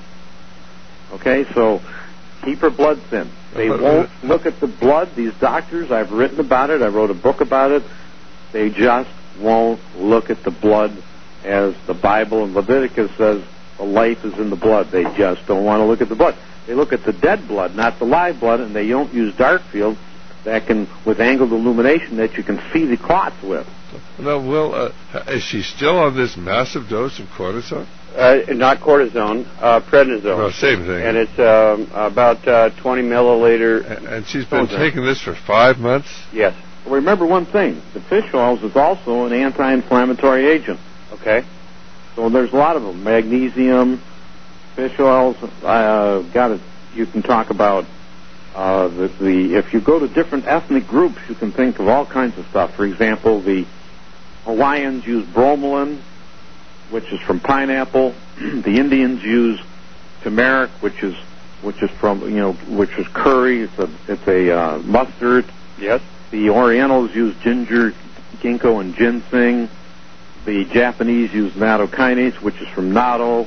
Okay, so keep her blood thin. They won't look at the blood. These doctors, I've written about it. I wrote a book about it. They just won't look at the blood as the Bible and Leviticus says the life is in the blood. They just don't want to look at the blood. They look at the dead blood, not the live blood, and they don't use dark field that can, with angled illumination, that you can see the clots with. Now, Will, uh, is she still on this massive dose of cortisone? Uh, not cortisone, uh, prednisone. Well, same thing. And it's um, about uh, twenty milliliter. And, and she's been taking this for five months? Yes. Well, remember one thing. The fish oils is also an anti-inflammatory agent. Okay. So there's a lot of them. Magnesium, fish oils. Uh, got it. You can talk about uh, the, the. If you go to different ethnic groups, you can think of all kinds of stuff. For example, the Hawaiians use bromelain, which is from pineapple. The Indians use turmeric, which is which is from you know which is curry. It's a it's a uh, mustard. Yes. The Orientals use ginger, ginkgo, and ginseng. The Japanese use nattokinase, which is from natto.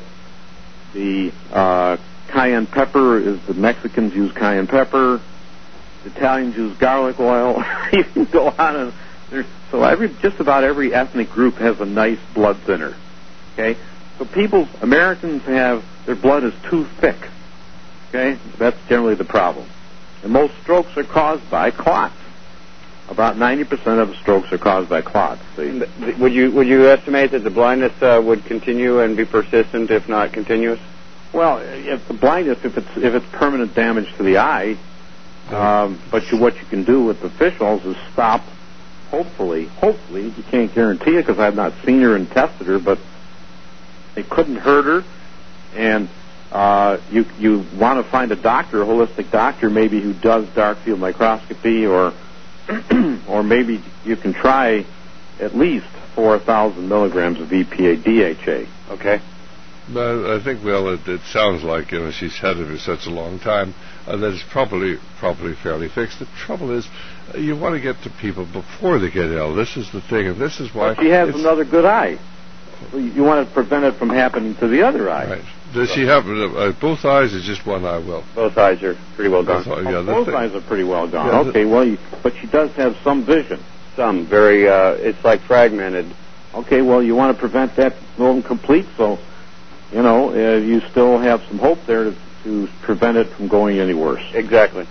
The uh, cayenne pepper is the Mexicans use cayenne pepper. The Italians use garlic oil. You can go on and there's, so every just about every ethnic group has a nice blood thinner. Okay, so people Americans have their blood is too thick. Okay, that's generally the problem, and most strokes are caused by clots. About ninety percent of strokes are caused by clots. See? Would you would you estimate that the blindness uh, would continue and be persistent, if not continuous? Well, if the blindness, if it's if it's permanent damage to the eye, um, but you, what you can do with the fish oils is stop. Hopefully, hopefully, you can't guarantee it because I've not seen her and tested her, but it couldn't hurt her. And uh, you you want to find a doctor, a holistic doctor, maybe who does dark field microscopy, or or maybe you can try at least four thousand milligrams of E P A D H A. Okay. But I think, well, it, it sounds like, you know, she's had it for such a long time uh, that it's probably probably fairly fixed. The trouble is, uh, you want to get to people before they get ill. This is the thing, and this is why. But she has another good eye. You want to prevent it from happening to the other eye. Right. Does she have uh, both eyes, or just one eye? Well, both eyes are pretty well gone. Both, yeah, oh, both thing. eyes are pretty well gone. Yeah, okay, well, you, but she does have some vision. Some very. Uh, it's like fragmented. Okay, well, you want to prevent that going complete, so. You know, uh, you still have some hope there to, to prevent it from going any worse. Exactly.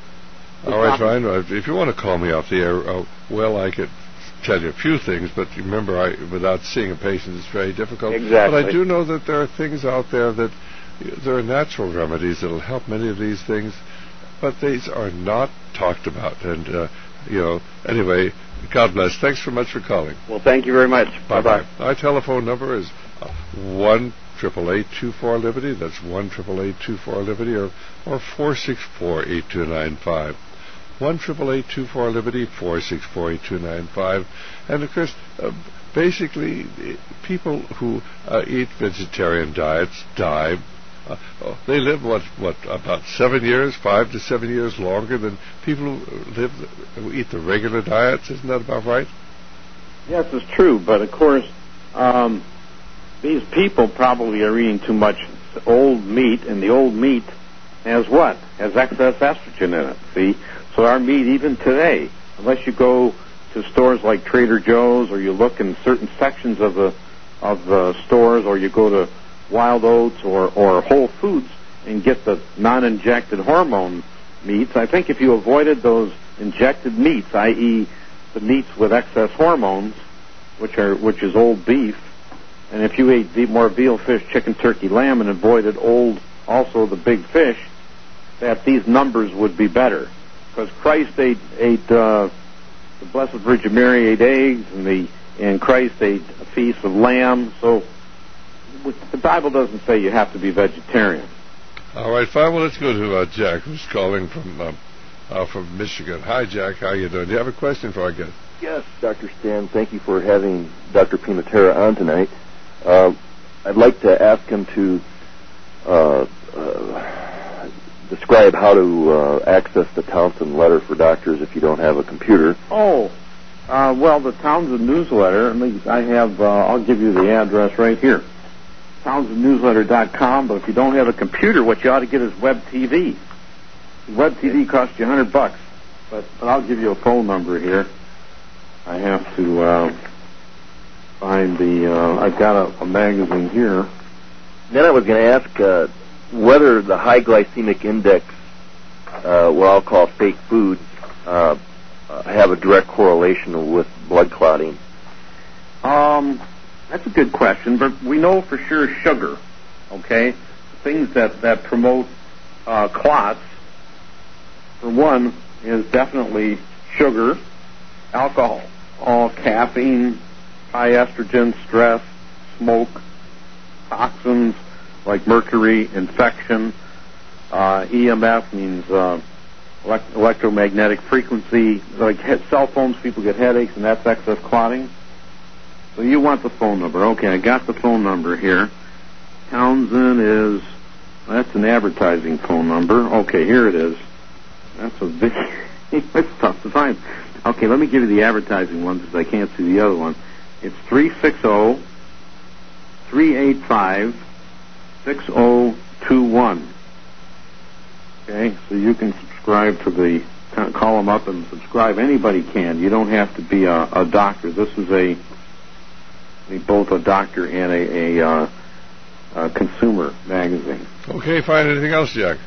All right, Ryan, if you want to call me off the air, uh, well, I could tell you a few things, but remember, I, without seeing a patient, it's very difficult. Exactly. But I do know that there are things out there that, there are natural remedies that will help many of these things, but these are not talked about. And, uh, you know, anyway, God bless. Thanks so much for calling. Well, thank you very much. Bye-bye. My telephone number is uh, one triple eight two four Liberty. That's one triple eight two four Liberty, or or four six four eight two nine five. One triple eight two four Liberty, four six four eight two nine five. And of course, uh, basically, people who uh, eat vegetarian diets die. Uh, oh, they live what what about seven years, five to seven years longer than people who live who eat the regular diets. Isn't that about right? Yes, it's true. But of course. Um, These people probably are eating too much old meat, and the old meat has what? Has excess estrogen in it, see? So our meat, even today, unless you go to stores like Trader Joe's, or you look in certain sections of the of the stores, or you go to Wild Oats or, or Whole Foods and get the non-injected hormone meats, I think if you avoided those injected meats, that is the meats with excess hormones, which are which is old beef, and if you ate more veal, fish, chicken, turkey, lamb, and avoided old, also the big fish, that these numbers would be better. Because Christ ate, ate uh, the Blessed Virgin Mary ate eggs, and the and Christ ate a feast of lamb. So the Bible doesn't say you have to be vegetarian. All right, fine. Well, let's go to uh, Jack, who's calling from uh, uh, from Michigan. Hi, Jack. How you doing? Do you have a question for our guest? Yes, Doctor Stan. Thank you for having Doctor Pimatera on tonight. Uh, I'd like to ask him to uh, uh, describe how to uh, access the Townsend letter for doctors if you don't have a computer. Oh, uh, well, the Townsend newsletter, I have, uh, I'll give you the address right here, townsend newsletter dot com, but if you don't have a computer, what you ought to get is Web T V. Web T V costs you a hundred bucks, but, but I'll give you a phone number here. I have to... Uh, find the, uh, I've got a, a magazine here. Then I was going to ask uh, whether the high glycemic index, uh, what I'll call fake foods, uh, have a direct correlation with blood clotting. Um, that's a good question, but we know for sure sugar, okay? Things that, that promote uh, clots, for one, is definitely sugar, alcohol, all caffeine, high estrogen, stress, smoke, toxins like mercury, infection, uh, E M F means uh, elect- electromagnetic frequency. Like he- cell phones, people get headaches, and that's excess clotting. So you want the phone number. Okay, I got the phone number here. Townsend is, that's an advertising phone number. Okay, here it is. That's a big, it's tough to find. Okay, let me give you the advertising one because I can't see the other one. It's three six zero, three eight five, six zero two one. Okay, so you can subscribe to the, call them up and subscribe. Anybody can. You don't have to be a, a doctor. This is a, a both a doctor and a, a, uh, a consumer magazine. Okay, fine. Anything else, Jack?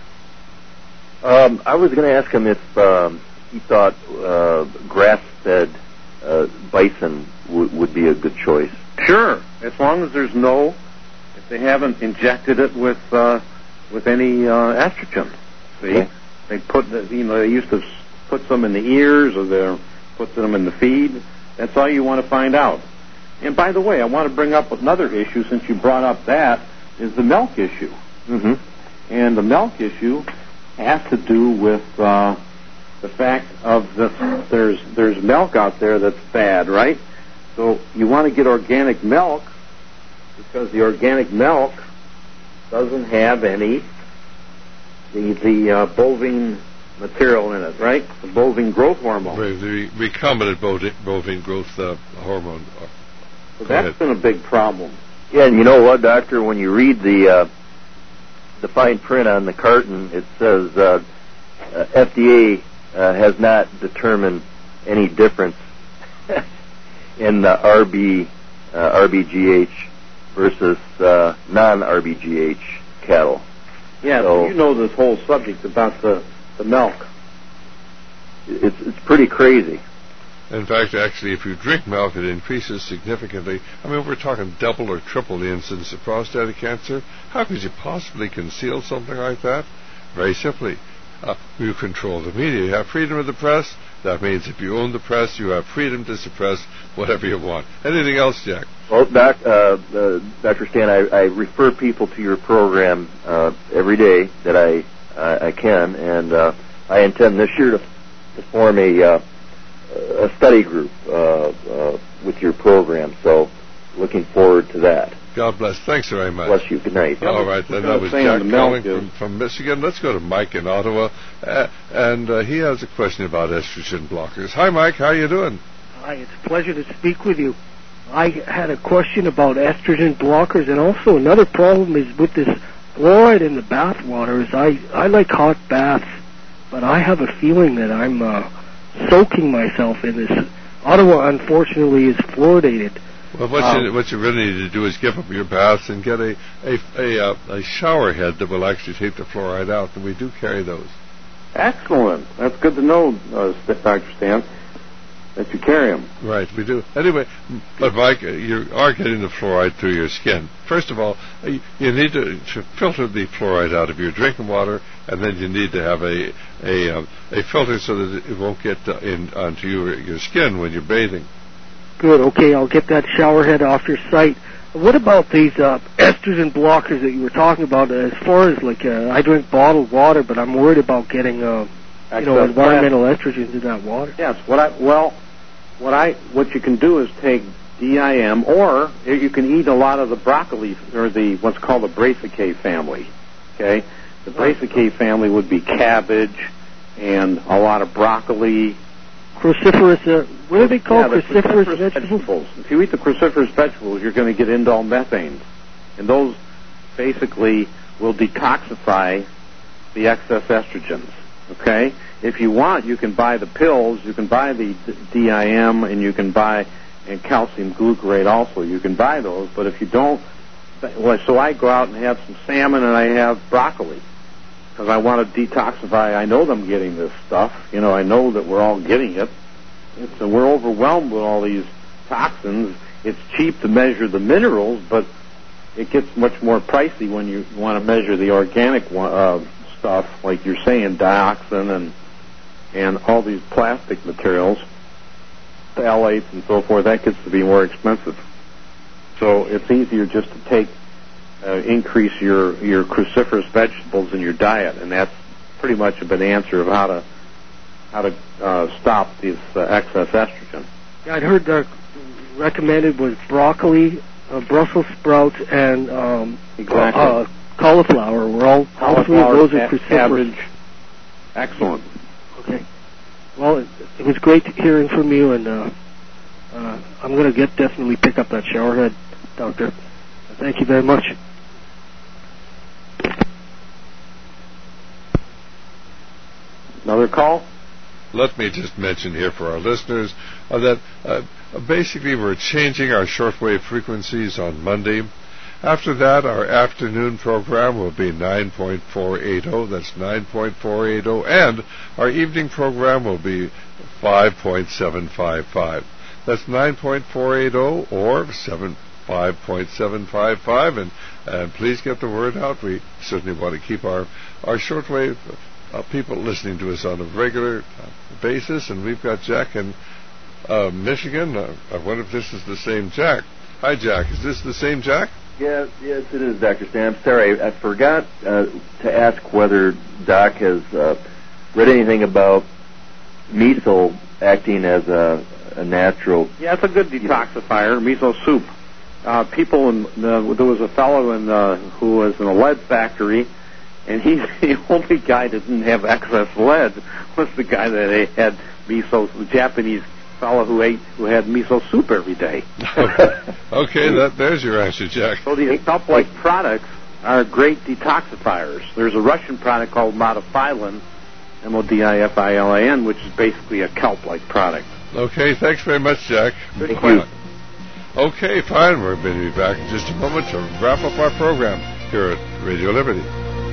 Um, I was going to ask him if um, he thought uh, grass-fed uh, bison w- would be a good choice. Sure, as long as there's no if they haven't injected it with uh, with any uh, estrogen. See, okay. They put the, you know they used to put some in the ears or they put them in the feed. That's all you want to find out. And by the way, I want to bring up another issue since you brought up that is the milk issue. Mm-hmm. And the milk issue has to do with uh, the fact of the there's there's milk out there that's bad, right? So you want to get organic milk because the organic milk doesn't have any the the uh, bovine material in it, right? The bovine growth hormone. Right, the recombinant bovine, bovine growth uh, hormone. So that's ahead. Been a big problem. Yeah, and you know what, Doctor? When you read the uh, the fine print on the carton, it says uh, uh, F D A uh, has not determined any difference in the R B uh, R B G H versus uh, non-R B G H cattle. Yeah, so you know this whole subject about the, the milk. It's it's pretty crazy. In fact, actually, if you drink milk, it increases significantly. I mean, we're talking double or triple the incidence of prostatic cancer. How could you possibly conceal something like that? Very simply, uh, you control the media. You have freedom of the press. That means if you own the press, you have freedom to suppress whatever you want. Anything else, Jack? Well, Doc, uh, uh, Doctor Stan, I, I refer people to your program uh, every day that I uh, I can, and uh, I intend this year to, to form a uh, a study group uh, uh, with your program. So, looking forward to that. God bless. Thanks very much. Bless you. Good night. All right, then that was Jack calling from, from Michigan. Let's go to Mike in Ottawa, uh, and uh, he has a question about estrogen blockers. Hi, Mike. How are you doing? Hi. It's a pleasure to speak with you. I had a question about estrogen blockers, and also another problem is with this fluoride in the bath water. Is I I like hot baths, but I have a feeling that I'm uh, soaking myself in this. Ottawa, unfortunately, is fluoridated. Well, what, um, you, what you really need to do is give up your baths and get a a, a, uh, a shower head that will actually take the fluoride out, and we do carry those. Excellent. That's good to know, uh, Doctor Stan, that you carry them. Right, we do. Anyway, but Mike, you are getting the fluoride through your skin. First of all, you need to, to filter the fluoride out of your drinking water, and then you need to have a a, uh, a filter so that it won't get uh, in onto your, your skin when you're bathing. Good. Okay, I'll get that shower head off your site. What about these uh, estrogen blockers that you were talking about? As far as like, uh, I drink bottled water, but I'm worried about getting, uh, you know, environmental estrogens in that water. Yes. What I well, what I what you can do is take D I M, or you can eat a lot of the broccoli or the what's called the Brassicaceae family. Okay, the Brassicaceae family would be cabbage and a lot of broccoli. Cruciferous, uh, what do they call yeah, the cruciferous, cruciferous vegetables? vegetables? If you eat the cruciferous vegetables, you're going to get indole methanes. And those basically will detoxify the excess estrogens. Okay? If you want, you can buy the pills, you can buy the D I M, and you can buy and calcium glucarate also. You can buy those, but if you don't, well, so I go out and have some salmon and I have broccoli. Because I want to detoxify. I know I'm getting this stuff. You know, I know that we're all getting it. It's, uh, we're overwhelmed with all these toxins. It's cheap to measure the minerals, but it gets much more pricey when you want to measure the organic uh, stuff, like you're saying, dioxin and and all these plastic materials, phthalates and so forth. That gets to be more expensive. So it's easier just to take. Uh, increase your, your cruciferous vegetables in your diet, and that's pretty much an answer of how to how to uh, stop this uh, excess estrogen. Yeah, I'd heard uh, recommended was broccoli, uh, Brussels sprouts, and um, exactly. uh, cauliflower. We're all all three of those are cruciferous. Cabbage. Excellent. Okay. Well, it, it was great hearing from you, and uh, uh, I'm going to get definitely pick up that shower head, Doctor. Thank you very much. Another call? Let me just mention here for our listeners uh, that uh, basically we're changing our shortwave frequencies on Monday. After that, our afternoon program will be nine point four eight zero. That's nine point four eight zero. And our evening program will be five point seven five five. That's nine point four eight zero or seven five point seven five five, and, and please get the word out. We certainly want to keep our, our shortwave uh, people listening to us on a regular uh, basis, and we've got Jack in uh, Michigan. Uh, I wonder if this is the same Jack. Hi, Jack. Is this the same Jack? Yes, yes, it is, Doctor Stan. I'm sorry, I forgot uh, to ask whether Doc has uh, read anything about miso acting as a, a natural... Yeah, it's a good detoxifier, miso soup. Uh, people, in, uh, there was a fellow in, uh, who was in a lead factory, and he's the only guy that didn't have excess lead was the guy that had miso, the Japanese fellow who ate, who had miso soup every day. Okay, that, there's your answer, Jack. So these kelp-like products are great detoxifiers. There's a Russian product called Modifilin, M O D I F I L A N, which is basically a kelp-like product. Okay, thanks very much, Jack. Thank you. Okay, fine. We're going to be back in just a moment to wrap up our program here at Radio Liberty.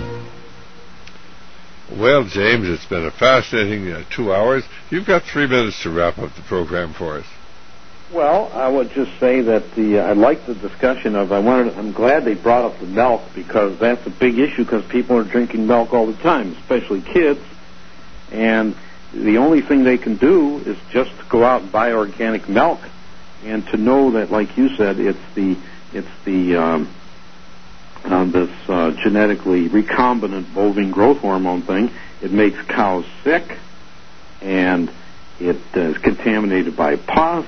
Well, James, it's been a fascinating uh, two hours. You've got three minutes to wrap up the program for us. Well, I would just say that the I like the discussion of I wanted. I'm glad they brought up the milk because that's a big issue because people are drinking milk all the time, especially kids, and the only thing they can do is just go out and buy organic milk, and to know that, like you said, it's the it's the um, uh, this uh, genetically recombinant bovine growth hormone thing. It makes cows sick, and it is contaminated by pus.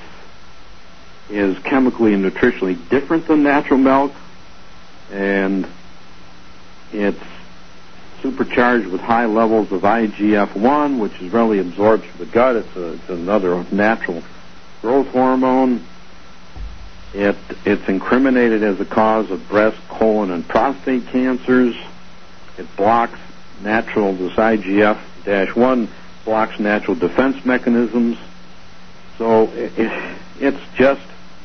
Is chemically and nutritionally different than natural milk, and it's supercharged with high levels of I G F one, which is readily absorbed through the gut. It's, a, it's another natural growth hormone. It, it's incriminated as a cause of breast, colon, and prostate cancers. It blocks natural, this I G F one blocks natural defense mechanisms. So it, it, it's just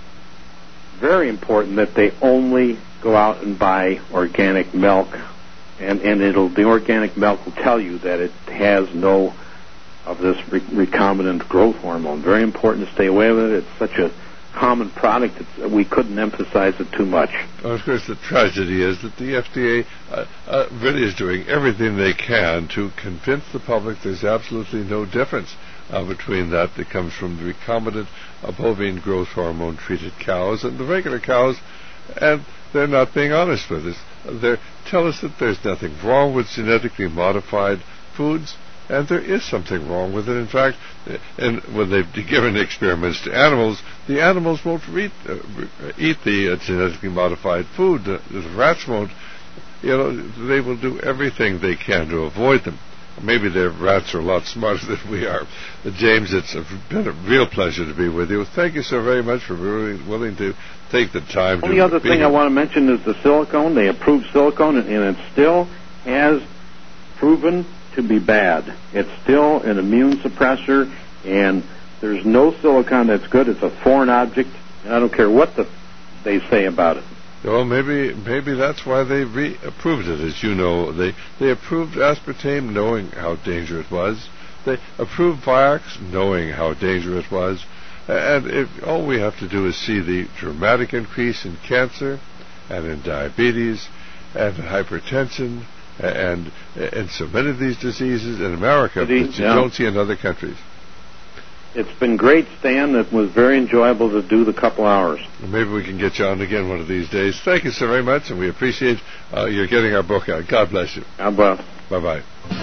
very important that they only go out and buy organic milk, and, and it'll the organic milk will tell you that it has no of this re- recombinant growth hormone. Very important to stay away with it. It's such a common product that we couldn't emphasize it too much. Well, of course, the tragedy is that the F D A uh, uh, really is doing everything they can to convince the public there's absolutely no difference uh, between that that comes from the recombinant uh, bovine growth hormone treated cows and the regular cows, and they're not being honest with us. They tell us that there's nothing wrong with genetically modified foods, and there is something wrong with it. In fact, and when they've given experiments to animals, the animals won't read, uh, eat the uh, genetically modified food. The, the rats won't. You know, they will do everything they can to avoid them. Maybe their rats are a lot smarter than we are. Uh, James, it's been a real pleasure to be with you. Thank you so very much for really willing to take the time. The only to other be thing here. I want to mention is the silicone. They approved silicone, and, and it still has proven to be bad. It's still an immune suppressor, and there's no silicone that's good. It's a foreign object, and I don't care what the, they say about it. Well, maybe maybe that's why they re-approved it. As you know, they they approved aspartame knowing how dangerous it was. They approved Vioxx knowing how dangerous it was. And if, all we have to do is see the dramatic increase in cancer and in diabetes and hypertension and and so many of these diseases in America that you yeah. don't see in other countries. It's been great, Stan. It was very enjoyable to do the couple hours. Maybe we can get you on again one of these days. Thank you so very much, and we appreciate uh, your getting our book out. God bless you. How about? Bye-bye.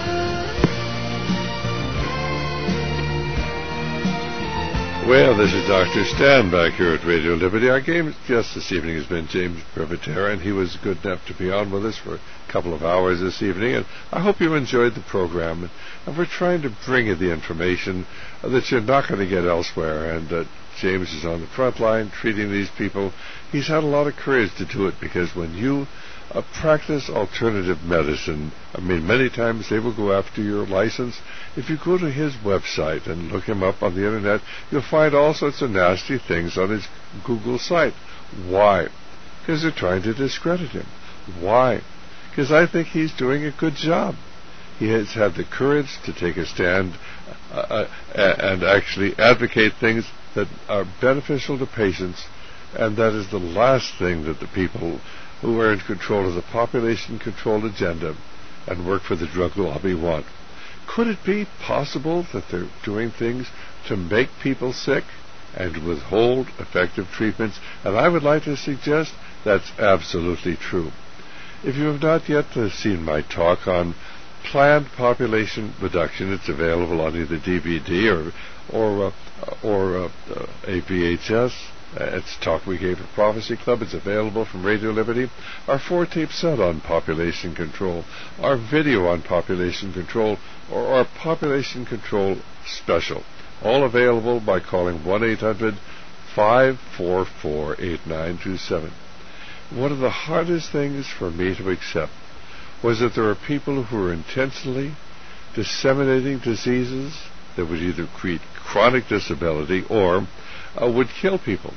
Well, this is Doctor Stan back here at Radio Liberty. Our game guest this evening has been James Privatera, and he was good enough to be on with us for a couple of hours this evening. And I hope you enjoyed the program. And we're trying to bring you the information uh, that you're not going to get elsewhere. And uh, James is on the front line treating these people. He's had a lot of courage to do it, because when you uh, practice alternative medicine, I mean, many times they will go after your license. If you go to his website and look him up on the internet, you'll find all sorts of nasty things on his Google site. Why? Because they're trying to discredit him. Why? Because I think he's doing a good job. He has had the courage to take a stand uh, uh, and actually advocate things that are beneficial to patients And that is the last thing that the people who are in control of the population control agenda and work for the drug lobby want. Could it be possible that they're doing things to make people sick and withhold effective treatments? And I would like to suggest that's absolutely true. If you have not yet seen my talk on planned population reduction, it's available on either D V D or or uh, or uh, uh, a V H S. Uh, it's a talk we gave at Prophecy Club. It's available from Radio Liberty. Our four-tape set on population control, our video on population control, or our population control special, all available by calling one eight hundred five four four eight nine two seven. One of the hardest things for me to accept was that there are people who are intentionally disseminating diseases that would either create chronic disability or uh, would kill people.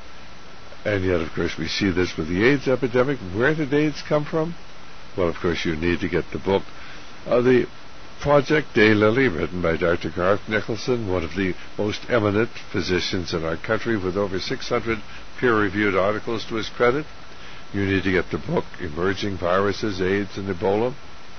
And yet, of course, we see this with the AIDS epidemic. Where did AIDS come from? Well, of course, you need to get the book, uh, the Project Daylily, written by Doctor Garth Nicholson, one of the most eminent physicians in our country, with over six hundred peer-reviewed articles to his credit. You need to get the book, Emerging Viruses, AIDS, and Ebola.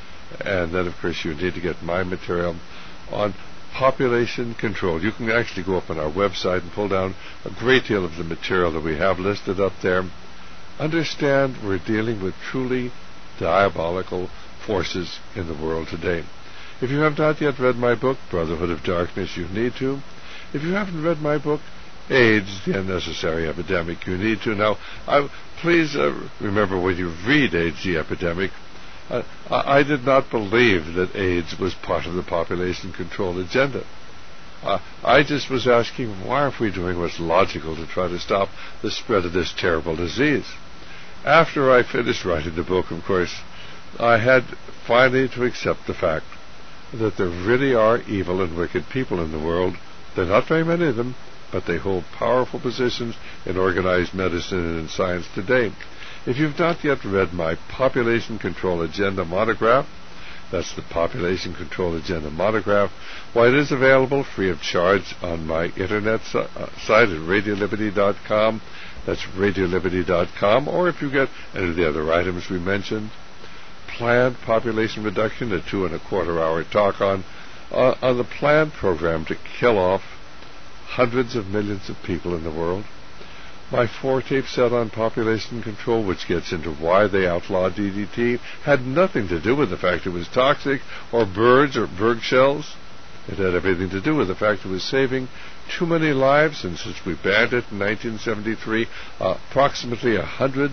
And then, of course, you need to get my material on population control. You can actually go up on our website and pull down a great deal of the material that we have listed up there. Understand we're dealing with truly diabolical forces in the world today. If you have not yet read my book, Brotherhood of Darkness, you need to. If you haven't read my book, AIDS, the Unnecessary Epidemic, you need to. Now, I, please uh, remember when you read AIDS, the Epidemic, uh, I, I did not believe that AIDS was part of the population control agenda. Uh, I just was asking, why aren't we doing what's logical to try to stop the spread of this terrible disease? After I finished writing the book, of course, I had finally to accept the fact that there really are evil and wicked people in the world. There are not very many of them, but they hold powerful positions in organized medicine and in science today. If you've not yet read my Population Control Agenda monograph, that's the Population Control Agenda monograph, why, it is available free of charge on my internet si- uh, site at radio liberty dot com. That's radio liberty dot com. Or if you get any of the other items we mentioned, planned population reduction, a two and a quarter hour talk on, uh, on the planned program to kill off hundreds of millions of people in the world. My four-tape set on population control, which gets into why they outlawed D D T, had nothing to do with the fact it was toxic, or birds or bird shells. It had everything to do with the fact it was saving too many lives, and since we banned it in nineteen seventy-three, uh, approximately one hundred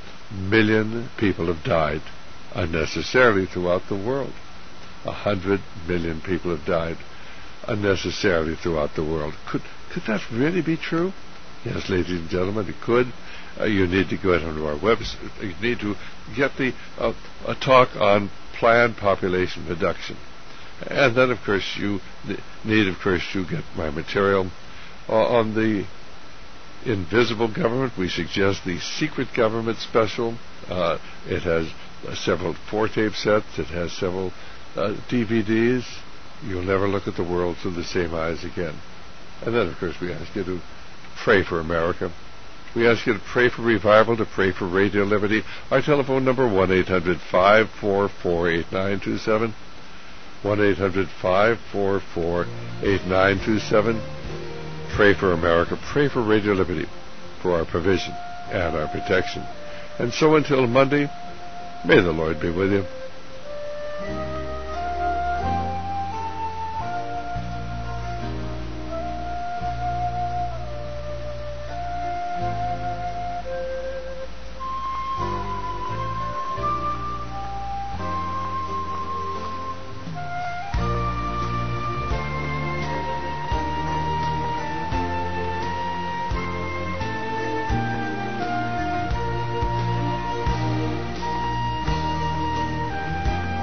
million people have died unnecessarily throughout the world. one hundred million people have died unnecessarily throughout the world. Could could that really be true? Yes, ladies and gentlemen, it could. Uh, you need to go onto our website. You need to get the uh, a talk on planned population reduction. And then, of course, you need, of course, to get my material uh, on the invisible government. We suggest the secret government special. Uh, it has uh, several four-tape sets. It has several uh, D V Ds. You'll never look at the world through the same eyes again. And then, of course, we ask you to pray for America. We ask you to pray for revival, to pray for Radio Liberty. Our telephone number, one eight hundred five four four eight nine two seven. one eight hundred five four four eight nine two seven. Pray for America. Pray for Radio Liberty, for our provision and our protection. And so until Monday, may the Lord be with you.